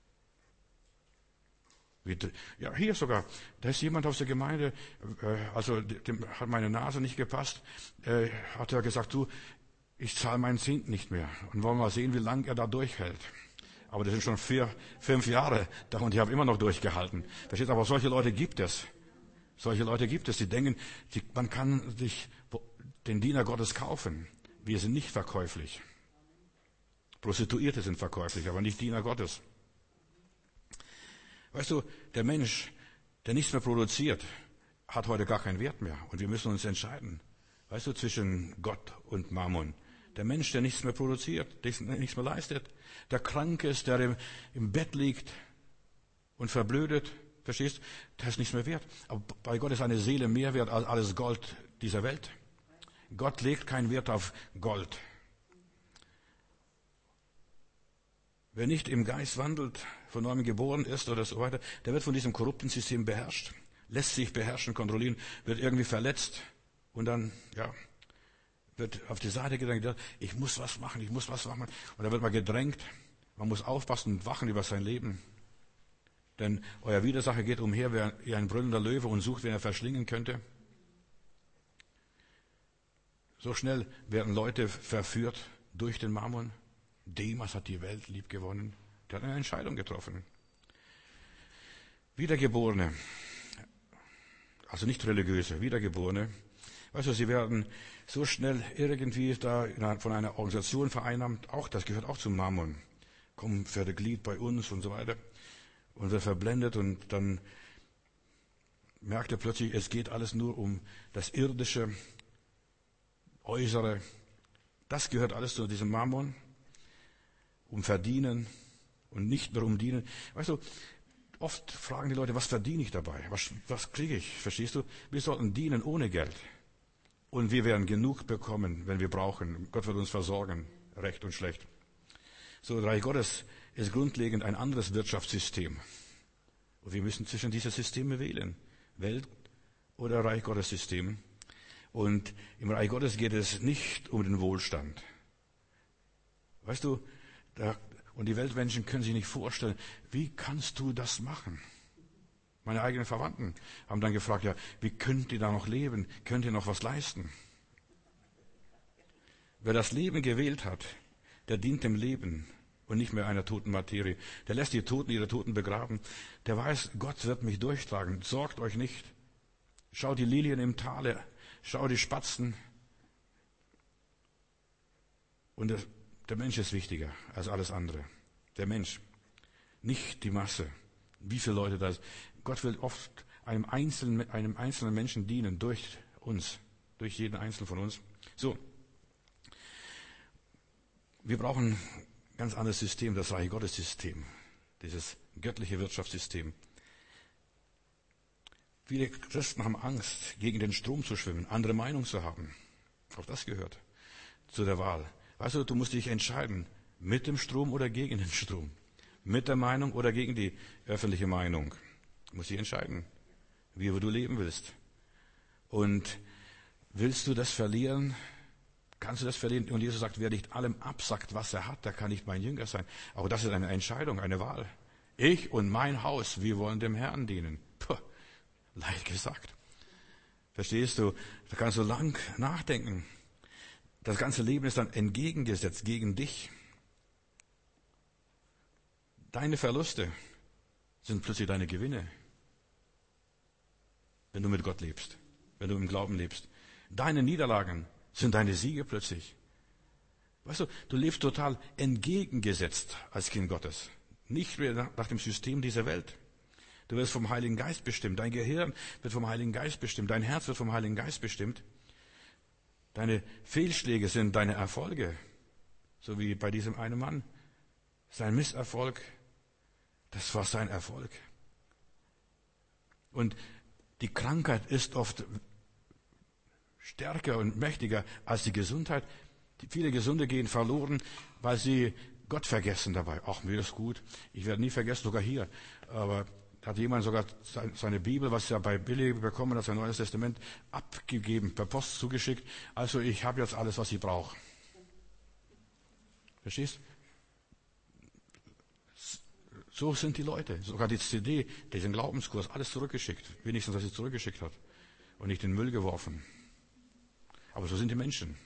Ja, hier sogar, da ist jemand aus der Gemeinde, also dem hat meine Nase nicht gepasst, hat er gesagt, du, ich zahle meinen Zehnten nicht mehr und wollen mal sehen, wie lange er da durchhält. Aber das sind schon vier, fünf Jahre da und ich habe immer noch durchgehalten. Versteht? Aber solche Leute gibt es. Solche Leute gibt es, die denken, die, man kann sich den Diener Gottes kaufen. Wir sind nicht verkäuflich. Prostituierte sind verkäuflich, aber nicht Diener Gottes. Weißt du, der Mensch, der nichts mehr produziert, hat heute gar keinen Wert mehr. Und wir müssen uns entscheiden. Weißt du, zwischen Gott und Mammon. Der Mensch, der nichts mehr produziert, der nichts mehr leistet. Der Kranke ist, der im, im Bett liegt und verblödet. Verstehst? Der ist nichts mehr wert. Aber bei Gott ist eine Seele mehr wert als alles Gold dieser Welt. Gott legt keinen Wert auf Gold. Wer nicht im Geist wandelt, von neuem geboren ist oder so weiter, der wird von diesem korrupten System beherrscht. Lässt sich beherrschen, kontrollieren, wird irgendwie verletzt und dann, ja, wird auf die Seite gedrängt, ich muss was machen, ich muss was machen. Und da wird man gedrängt. Man muss aufpassen und wachen über sein Leben. Denn euer Widersacher geht umher wie ein brüllender Löwe und sucht, wen er verschlingen könnte. So schnell werden Leute verführt durch den Mammon. Demas hat die Welt lieb gewonnen. Der hat eine Entscheidung getroffen. Wiedergeborene, also nicht religiöse, Wiedergeborene, weißt du, sie werden so schnell irgendwie da von einer Organisation vereinnahmt, auch das gehört auch zum Mammon. Komm, werde Glied bei uns und so weiter. Und wird verblendet und dann merkt er plötzlich, es geht alles nur um das Irdische, Äußere. Das gehört alles zu diesem Mammon. Um Verdienen und nicht nur um Dienen. Weißt du, oft fragen die Leute, was verdiene ich dabei? Was, was kriege ich? Verstehst du? Wir sollten dienen ohne Geld. Und wir werden genug bekommen, wenn wir brauchen. Gott wird uns versorgen, recht und schlecht. So, Reich Gottes ist grundlegend ein anderes Wirtschaftssystem. Und wir müssen zwischen diese Systeme wählen. Welt- oder Reich Gottes System. Und im Reich Gottes geht es nicht um den Wohlstand. Weißt du, da, und die Weltmenschen können sich nicht vorstellen, wie kannst du das machen? Meine eigenen Verwandten haben dann gefragt, ja, wie könnt ihr da noch leben? Könnt ihr noch was leisten? Wer das Leben gewählt hat, der dient dem Leben und nicht mehr einer toten Materie. Der lässt die Toten ihre Toten begraben. Der weiß, Gott wird mich durchtragen. Sorgt euch nicht. Schau die Lilien im Tale. Schau die Spatzen. Und Der Mensch ist wichtiger als alles andere. Der Mensch, nicht die Masse. Wie viele Leute das? Gott will oft einem einzelnen, einem einzelnen Menschen dienen durch uns, durch jeden Einzelnen von uns. So, wir brauchen ein ganz anderes System, das Reich Gottes System, dieses göttliche Wirtschaftssystem. Viele Christen haben Angst, gegen den Strom zu schwimmen, andere Meinung zu haben. Auch das gehört zu der Wahl. Weißt du, du musst dich entscheiden, mit dem Strom oder gegen den Strom. Mit der Meinung oder gegen die öffentliche Meinung. Du musst dich entscheiden, wie du leben willst. Und willst du das verlieren? Kannst du das verlieren? Und Jesus sagt, wer nicht allem absagt, was er hat, der kann nicht mein Jünger sein. Aber das ist eine Entscheidung, eine Wahl. Ich und mein Haus, wir wollen dem Herrn dienen. Puh, leicht gesagt. Verstehst du? Da kannst du lang nachdenken. Das ganze Leben ist dann entgegengesetzt gegen dich. Deine Verluste sind plötzlich deine Gewinne, wenn du mit Gott lebst, wenn du im Glauben lebst. Deine Niederlagen sind deine Siege plötzlich. Weißt du, du lebst total entgegengesetzt als Kind Gottes. Nicht mehr nach dem System dieser Welt. Du wirst vom Heiligen Geist bestimmt. Dein Gehirn wird vom Heiligen Geist bestimmt. Dein Herz wird vom Heiligen Geist bestimmt. Deine Fehlschläge sind deine Erfolge. So wie bei diesem einen Mann. Sein Misserfolg, das war sein Erfolg. Und die Krankheit ist oft stärker und mächtiger als die Gesundheit. Die viele Gesunde gehen verloren, weil sie Gott vergessen dabei. Ach, mir ist gut. Ich werde nie vergessen, sogar hier. Aber da hat jemand sogar seine Bibel, was er bei Billy bekommen hat, sein Neues Testament, abgegeben, per Post zugeschickt. Also ich habe jetzt alles, was ich brauche. Verstehst? So sind die Leute. Sogar die C D, diesen Glaubenskurs, alles zurückgeschickt. Wenigstens, was sie zurückgeschickt hat. Und nicht in den Müll geworfen. Aber so sind die Menschen.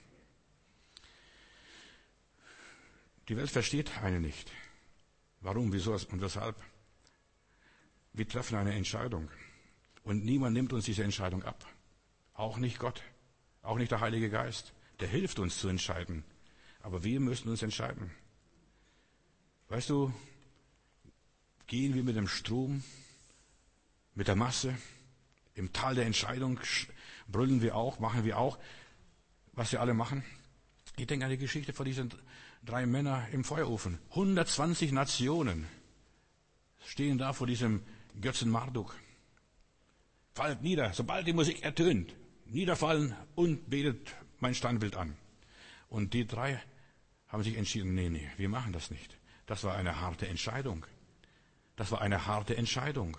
Die Welt versteht einen nicht. Warum, wieso und weshalb? Wir treffen eine Entscheidung. Und niemand nimmt uns diese Entscheidung ab. Auch nicht Gott. Auch nicht der Heilige Geist. Der hilft uns zu entscheiden. Aber wir müssen uns entscheiden. Weißt du, gehen wir mit dem Strom, mit der Masse, im Tal der Entscheidung brüllen wir auch, machen wir auch, was wir alle machen. Ich denke an die Geschichte von diesen drei Männern im Feuerofen. hundertzwanzig Nationen stehen da vor diesem Götzen Marduk. Fallt nieder, sobald die Musik ertönt. Niederfallen und betet mein Standbild an. Und die drei haben sich entschieden, nee, nee, wir machen das nicht. Das war eine harte Entscheidung. Das war eine harte Entscheidung.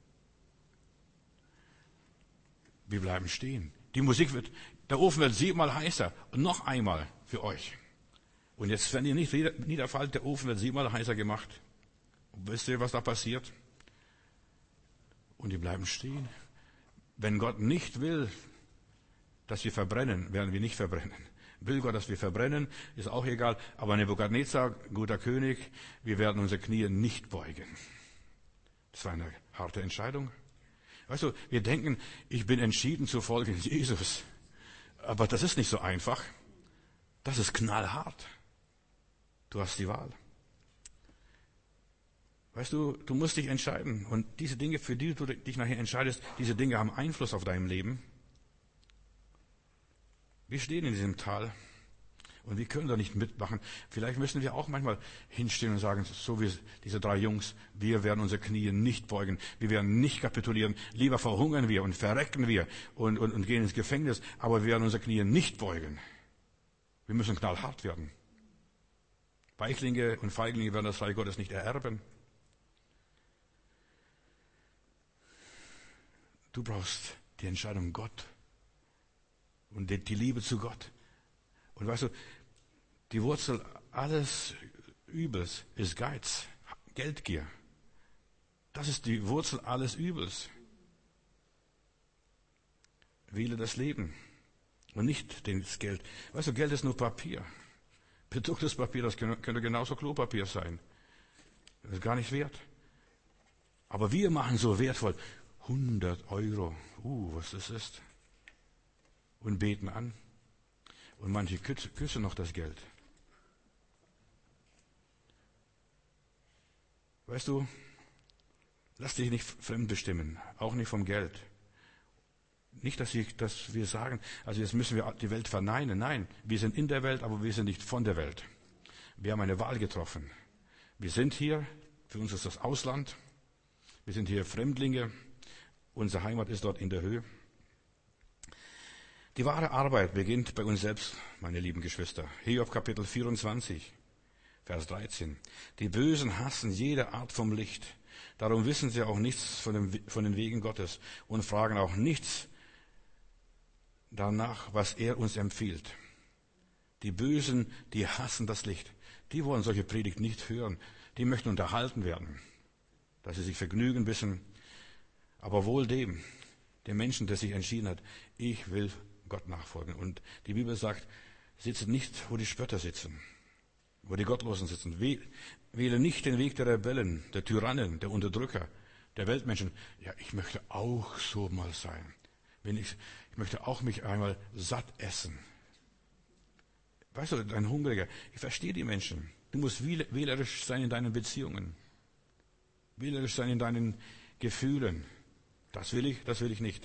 Wir bleiben stehen. Die Musik wird, der Ofen wird siebenmal heißer und noch einmal für euch. Und jetzt, wenn ihr nicht niederfallt, der Ofen wird siebenmal heißer gemacht. Und wisst ihr, was da passiert? Und die bleiben stehen. Wenn Gott nicht will, dass wir verbrennen, werden wir nicht verbrennen. Will Gott, dass wir verbrennen, ist auch egal. Aber Nebukadnezar, guter König, wir werden unsere Knie nicht beugen. Das war eine harte Entscheidung. Weißt du, wir denken, ich bin entschieden zu folgen Jesus. Aber das ist nicht so einfach. Das ist knallhart. Du hast die Wahl. Weißt du, du musst dich entscheiden. Und diese Dinge, für die du dich nachher entscheidest, diese Dinge haben Einfluss auf dein Leben. Wir stehen in diesem Tal und wir können da nicht mitmachen. Vielleicht müssen wir auch manchmal hinstehen und sagen, so wie diese drei Jungs, wir werden unsere Knie nicht beugen, wir werden nicht kapitulieren, lieber verhungern wir und verrecken wir und, und, und gehen ins Gefängnis, aber wir werden unsere Knie nicht beugen. Wir müssen knallhart werden. Weichlinge und Feiglinge werden das Reich Gottes nicht ererben. Du brauchst die Entscheidung Gott und die Liebe zu Gott. Und weißt du, die Wurzel alles Übels ist Geiz, Geldgier. Das ist die Wurzel alles Übels. Wähle das Leben und nicht das Geld. Weißt du, Geld ist nur Papier. Bedrucktes Papier, das könnte genauso Klopapier sein. Das ist gar nicht wert. Aber wir machen so wertvoll. hundert Euro. Uh, was das ist. Und beten an. Und manche küssen noch das Geld. Weißt du, lass dich nicht fremd bestimmen, auch nicht vom Geld. Nicht, dass, ich, dass wir sagen, also jetzt müssen wir die Welt verneinen. Nein, wir sind in der Welt, aber wir sind nicht von der Welt. Wir haben eine Wahl getroffen. Wir sind hier, für uns ist das Ausland. Wir sind hier Fremdlinge. Unsere Heimat ist dort in der Höhe. Die wahre Arbeit beginnt bei uns selbst, meine lieben Geschwister. Hiob Kapitel vierundzwanzig, Vers dreizehn. Die Bösen hassen jede Art vom Licht. Darum wissen sie auch nichts von, dem, von den Wegen Gottes und fragen auch nichts danach, was er uns empfiehlt. Die Bösen, die hassen das Licht. Die wollen solche Predigt nicht hören. Die möchten unterhalten werden, dass sie sich vergnügen ein bisschen. Aber wohl dem, dem Menschen, der sich entschieden hat, ich will Gott nachfolgen. Und die Bibel sagt, sitze nicht, wo die Spötter sitzen, wo die Gottlosen sitzen. Wähle nicht den Weg der Rebellen, der Tyrannen, der Unterdrücker, der Weltmenschen. Ja, ich möchte auch so mal sein. Wenn ich, ich möchte auch mich einmal satt essen. Weißt du, ein Hungriger, ich verstehe die Menschen. Du musst wählerisch sein in deinen Beziehungen. Wählerisch sein in deinen Gefühlen. Das will ich, das will ich nicht.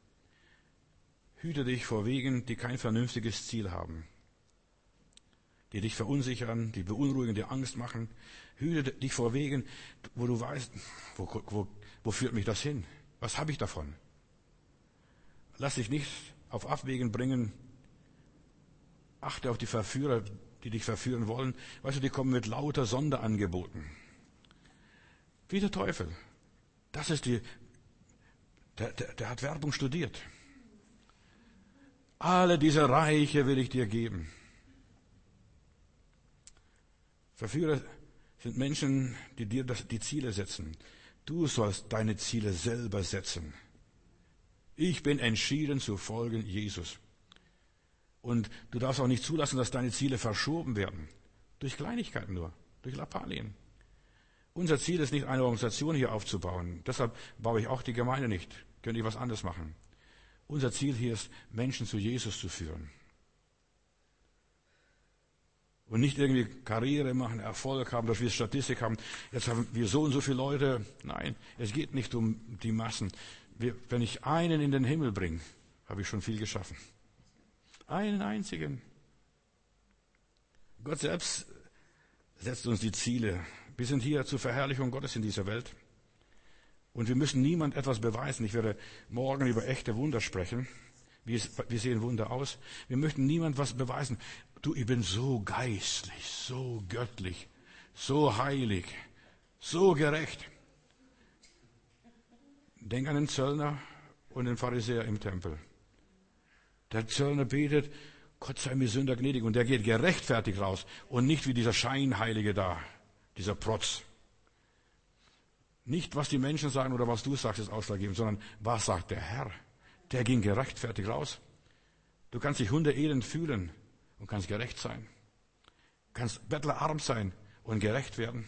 Hüte dich vor Wegen, die kein vernünftiges Ziel haben. Die dich verunsichern, die beunruhigen, die Angst machen. Hüte dich vor Wegen, wo du weißt, wo, wo, wo führt mich das hin? Was habe ich davon? Lass dich nicht auf Abwägen bringen. Achte auf die Verführer, die dich verführen wollen. Weißt du, die kommen mit lauter Sonderangeboten. Wie der Teufel. Das ist die, der, der, der hat Werbung studiert. Alle diese Reiche will ich dir geben. Verführer sind Menschen, die dir das, die Ziele setzen. Du sollst deine Ziele selber setzen. Ich bin entschieden zu folgen Jesus. Und du darfst auch nicht zulassen, dass deine Ziele verschoben werden. Durch Kleinigkeiten nur, durch Lappalien. Unser Ziel ist nicht, eine Organisation hier aufzubauen. Deshalb baue ich auch die Gemeinde nicht. Könnte ich was anderes machen. Unser Ziel hier ist, Menschen zu Jesus zu führen. Und nicht irgendwie Karriere machen, Erfolg haben, dass wir Statistik haben. Jetzt haben wir so und so viele Leute. Nein, es geht nicht um die Massen. Wir, wenn ich einen in den Himmel bringe, habe ich schon viel geschaffen. Einen einzigen. Gott selbst setzt uns die Ziele. Wir sind hier zur Verherrlichung Gottes in dieser Welt. Und wir müssen niemand etwas beweisen. Ich werde morgen über echte Wunder sprechen. Wie, wie sehen Wunder aus? Wir möchten niemand was beweisen. Du, ich bin so geistlich, so göttlich, so heilig, so gerecht. Denk an den Zöllner und den Pharisäer im Tempel. Der Zöllner betet, Gott sei mir Sünder gnädig. Und der geht gerechtfertigt raus. Und nicht wie dieser Scheinheilige da, dieser Protz. Nicht, was die Menschen sagen oder was du sagst, ist ausschlaggebend, sondern was sagt der Herr? Der ging gerechtfertigt raus. Du kannst dich hunderelend fühlen und kannst gerecht sein. Du kannst bettlerarm sein und gerecht werden.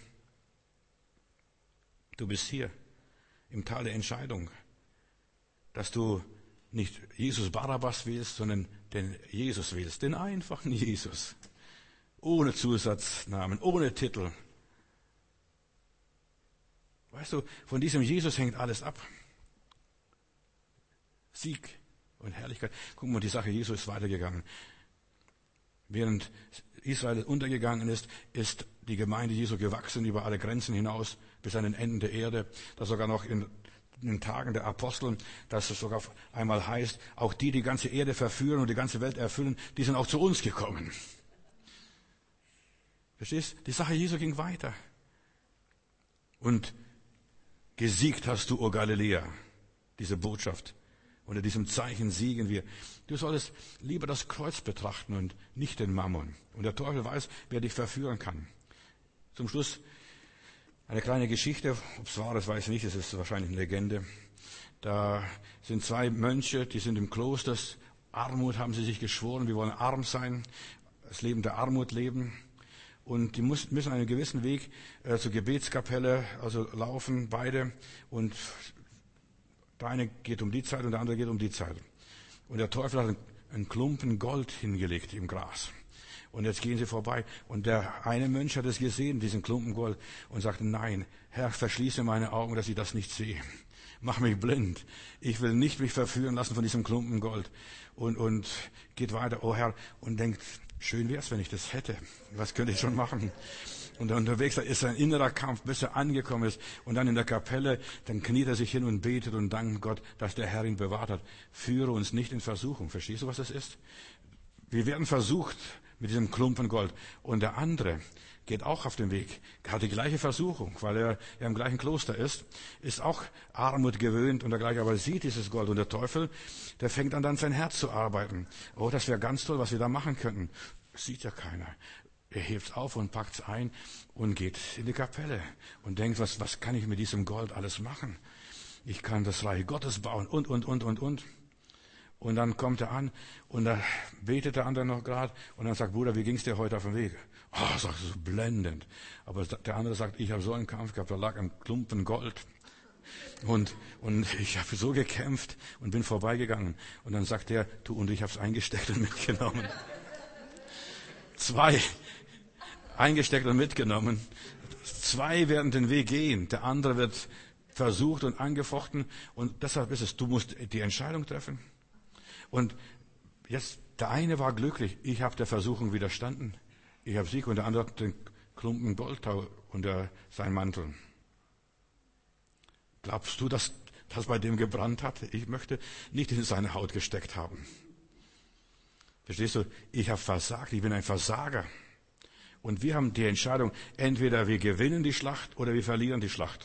Du bist hier im Tal der Entscheidung, dass du nicht Jesus Barabbas wählst, sondern den Jesus wählst, den einfachen Jesus. Ohne Zusatznamen, ohne Titel. Weißt du, von diesem Jesus hängt alles ab. Sieg und Herrlichkeit. Guck mal, die Sache Jesu ist weitergegangen. Während Israel untergegangen ist, ist die Gemeinde Jesu gewachsen über alle Grenzen hinaus bis an den Enden der Erde. Das sogar noch in in den Tagen der Apostel, dass es sogar einmal heißt, auch die, die ganze Erde verführen und die ganze Welt erfüllen, die sind auch zu uns gekommen. Verstehst? Die Sache Jesu ging weiter. Und gesiegt hast du, o Galiläa, diese Botschaft. Unter diesem Zeichen siegen wir. Du solltest lieber das Kreuz betrachten und nicht den Mammon. Und der Teufel weiß, wer dich verführen kann. Zum Schluss eine kleine Geschichte, ob es wahr ist, weiß ich nicht, es ist wahrscheinlich eine Legende. Da sind zwei Mönche, die sind im Kloster. Armut haben sie sich geschworen, wir wollen arm sein, das Leben der Armut leben. Und die müssen einen gewissen Weg äh, zur Gebetskapelle, also laufen beide. Und der eine geht um die Zeit und der andere geht um die Zeit. Und der Teufel hat einen Klumpen Gold hingelegt im Gras. Und jetzt gehen sie vorbei. Und der eine Mönch hat es gesehen, diesen Klumpen Gold, und sagte, nein, Herr, verschließe meine Augen, dass ich das nicht sehe. Mach mich blind. Ich will nicht mich verführen lassen von diesem Klumpen Gold. Und, und geht weiter, oh Herr, und denkt, schön wär's, wenn ich das hätte. Was könnte ich schon machen? Und unterwegs ist ein innerer Kampf, bis er angekommen ist. Und dann in der Kapelle, dann kniet er sich hin und betet und dankt Gott, dass der Herr ihn bewahrt hat. Führe uns nicht in Versuchung. Verstehst du, was das ist? Wir werden versucht mit diesem Klumpen Gold. Und der andere geht auch auf den Weg, hat die gleiche Versuchung, weil er ja im gleichen Kloster ist, ist auch Armut gewöhnt und dergleichen, aber sieht dieses Gold. Und der Teufel, der fängt an, dann sein Herz zu arbeiten. Oh, das wäre ganz toll, was wir da machen könnten. Das sieht ja keiner. Er hebt's auf und packt's ein und geht in die Kapelle und denkt, was, was kann ich mit diesem Gold alles machen? Ich kann das Reich Gottes bauen und, und, und, und, und. Und dann kommt er an und da betet der andere noch gerade und dann sagt, Bruder, wie ging's dir heute auf dem Weg? Oh, sagt er, so blendend. Aber der andere sagt, ich habe so einen Kampf gehabt, da lag ein Klumpen Gold. Und, und ich habe so gekämpft und bin vorbeigegangen. Und dann sagt er, du, und ich habe es eingesteckt und mitgenommen. Zwei eingesteckt und mitgenommen. Zwei werden den Weg gehen. Der andere wird versucht und angefochten. Und deshalb ist es, du musst die Entscheidung treffen. Und jetzt, der eine war glücklich. Ich habe der Versuchung widerstanden. Ich habe Sieg. Und der andere hat den Klumpen Gold unter seinen Mantel. Glaubst du, dass das bei dem gebrannt hat? Ich möchte nicht in seine Haut gesteckt haben. Verstehst du? Ich habe versagt. Ich bin ein Versager. Und wir haben die Entscheidung, entweder wir gewinnen die Schlacht oder wir verlieren die Schlacht.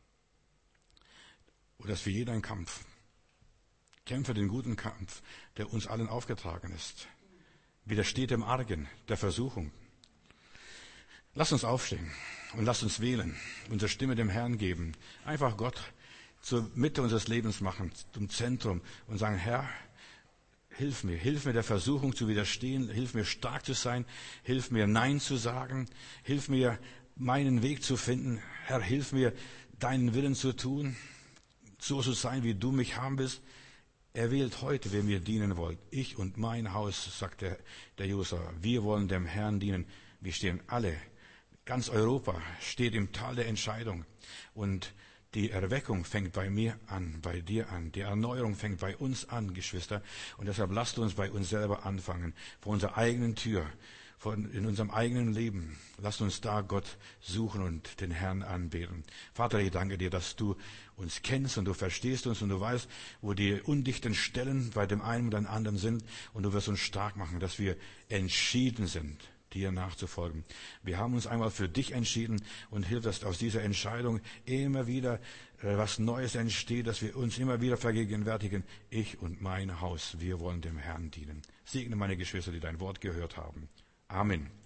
Und das ist für jeden ein Kampf. Kämpfe den guten Kampf, der uns allen aufgetragen ist. Widersteht dem Argen, der Versuchung. Lass uns aufstehen und lass uns wählen, unsere Stimme dem Herrn geben. Einfach Gott zur Mitte unseres Lebens machen, zum Zentrum und sagen, Herr, hilf mir, hilf mir der Versuchung zu widerstehen, hilf mir stark zu sein, hilf mir Nein zu sagen, hilf mir meinen Weg zu finden. Herr, hilf mir deinen Willen zu tun, so zu sein, wie du mich haben willst. Er wählt heute, wer mir dienen wollt. Ich und mein Haus, sagt der, der Josua, wir wollen dem Herrn dienen. Wir stehen alle, ganz Europa steht im Tal der Entscheidung. Und die Erweckung fängt bei mir an, bei dir an. Die Erneuerung fängt bei uns an, Geschwister. Und deshalb lasst uns bei uns selber anfangen, vor unserer eigenen Tür, von, in unserem eigenen Leben. Lasst uns da Gott suchen und den Herrn anbeten. Vater, ich danke dir, dass du uns kennst und du verstehst uns und du weißt, wo die undichten Stellen bei dem einen und dem anderen sind. Und du wirst uns stark machen, dass wir entschieden sind, dir nachzufolgen. Wir haben uns einmal für dich entschieden und hilf, dass aus dieser Entscheidung immer wieder äh, was Neues entsteht, dass wir uns immer wieder vergegenwärtigen. Ich und mein Haus, wir wollen dem Herrn dienen. Segne meine Geschwister, die dein Wort gehört haben. Amen.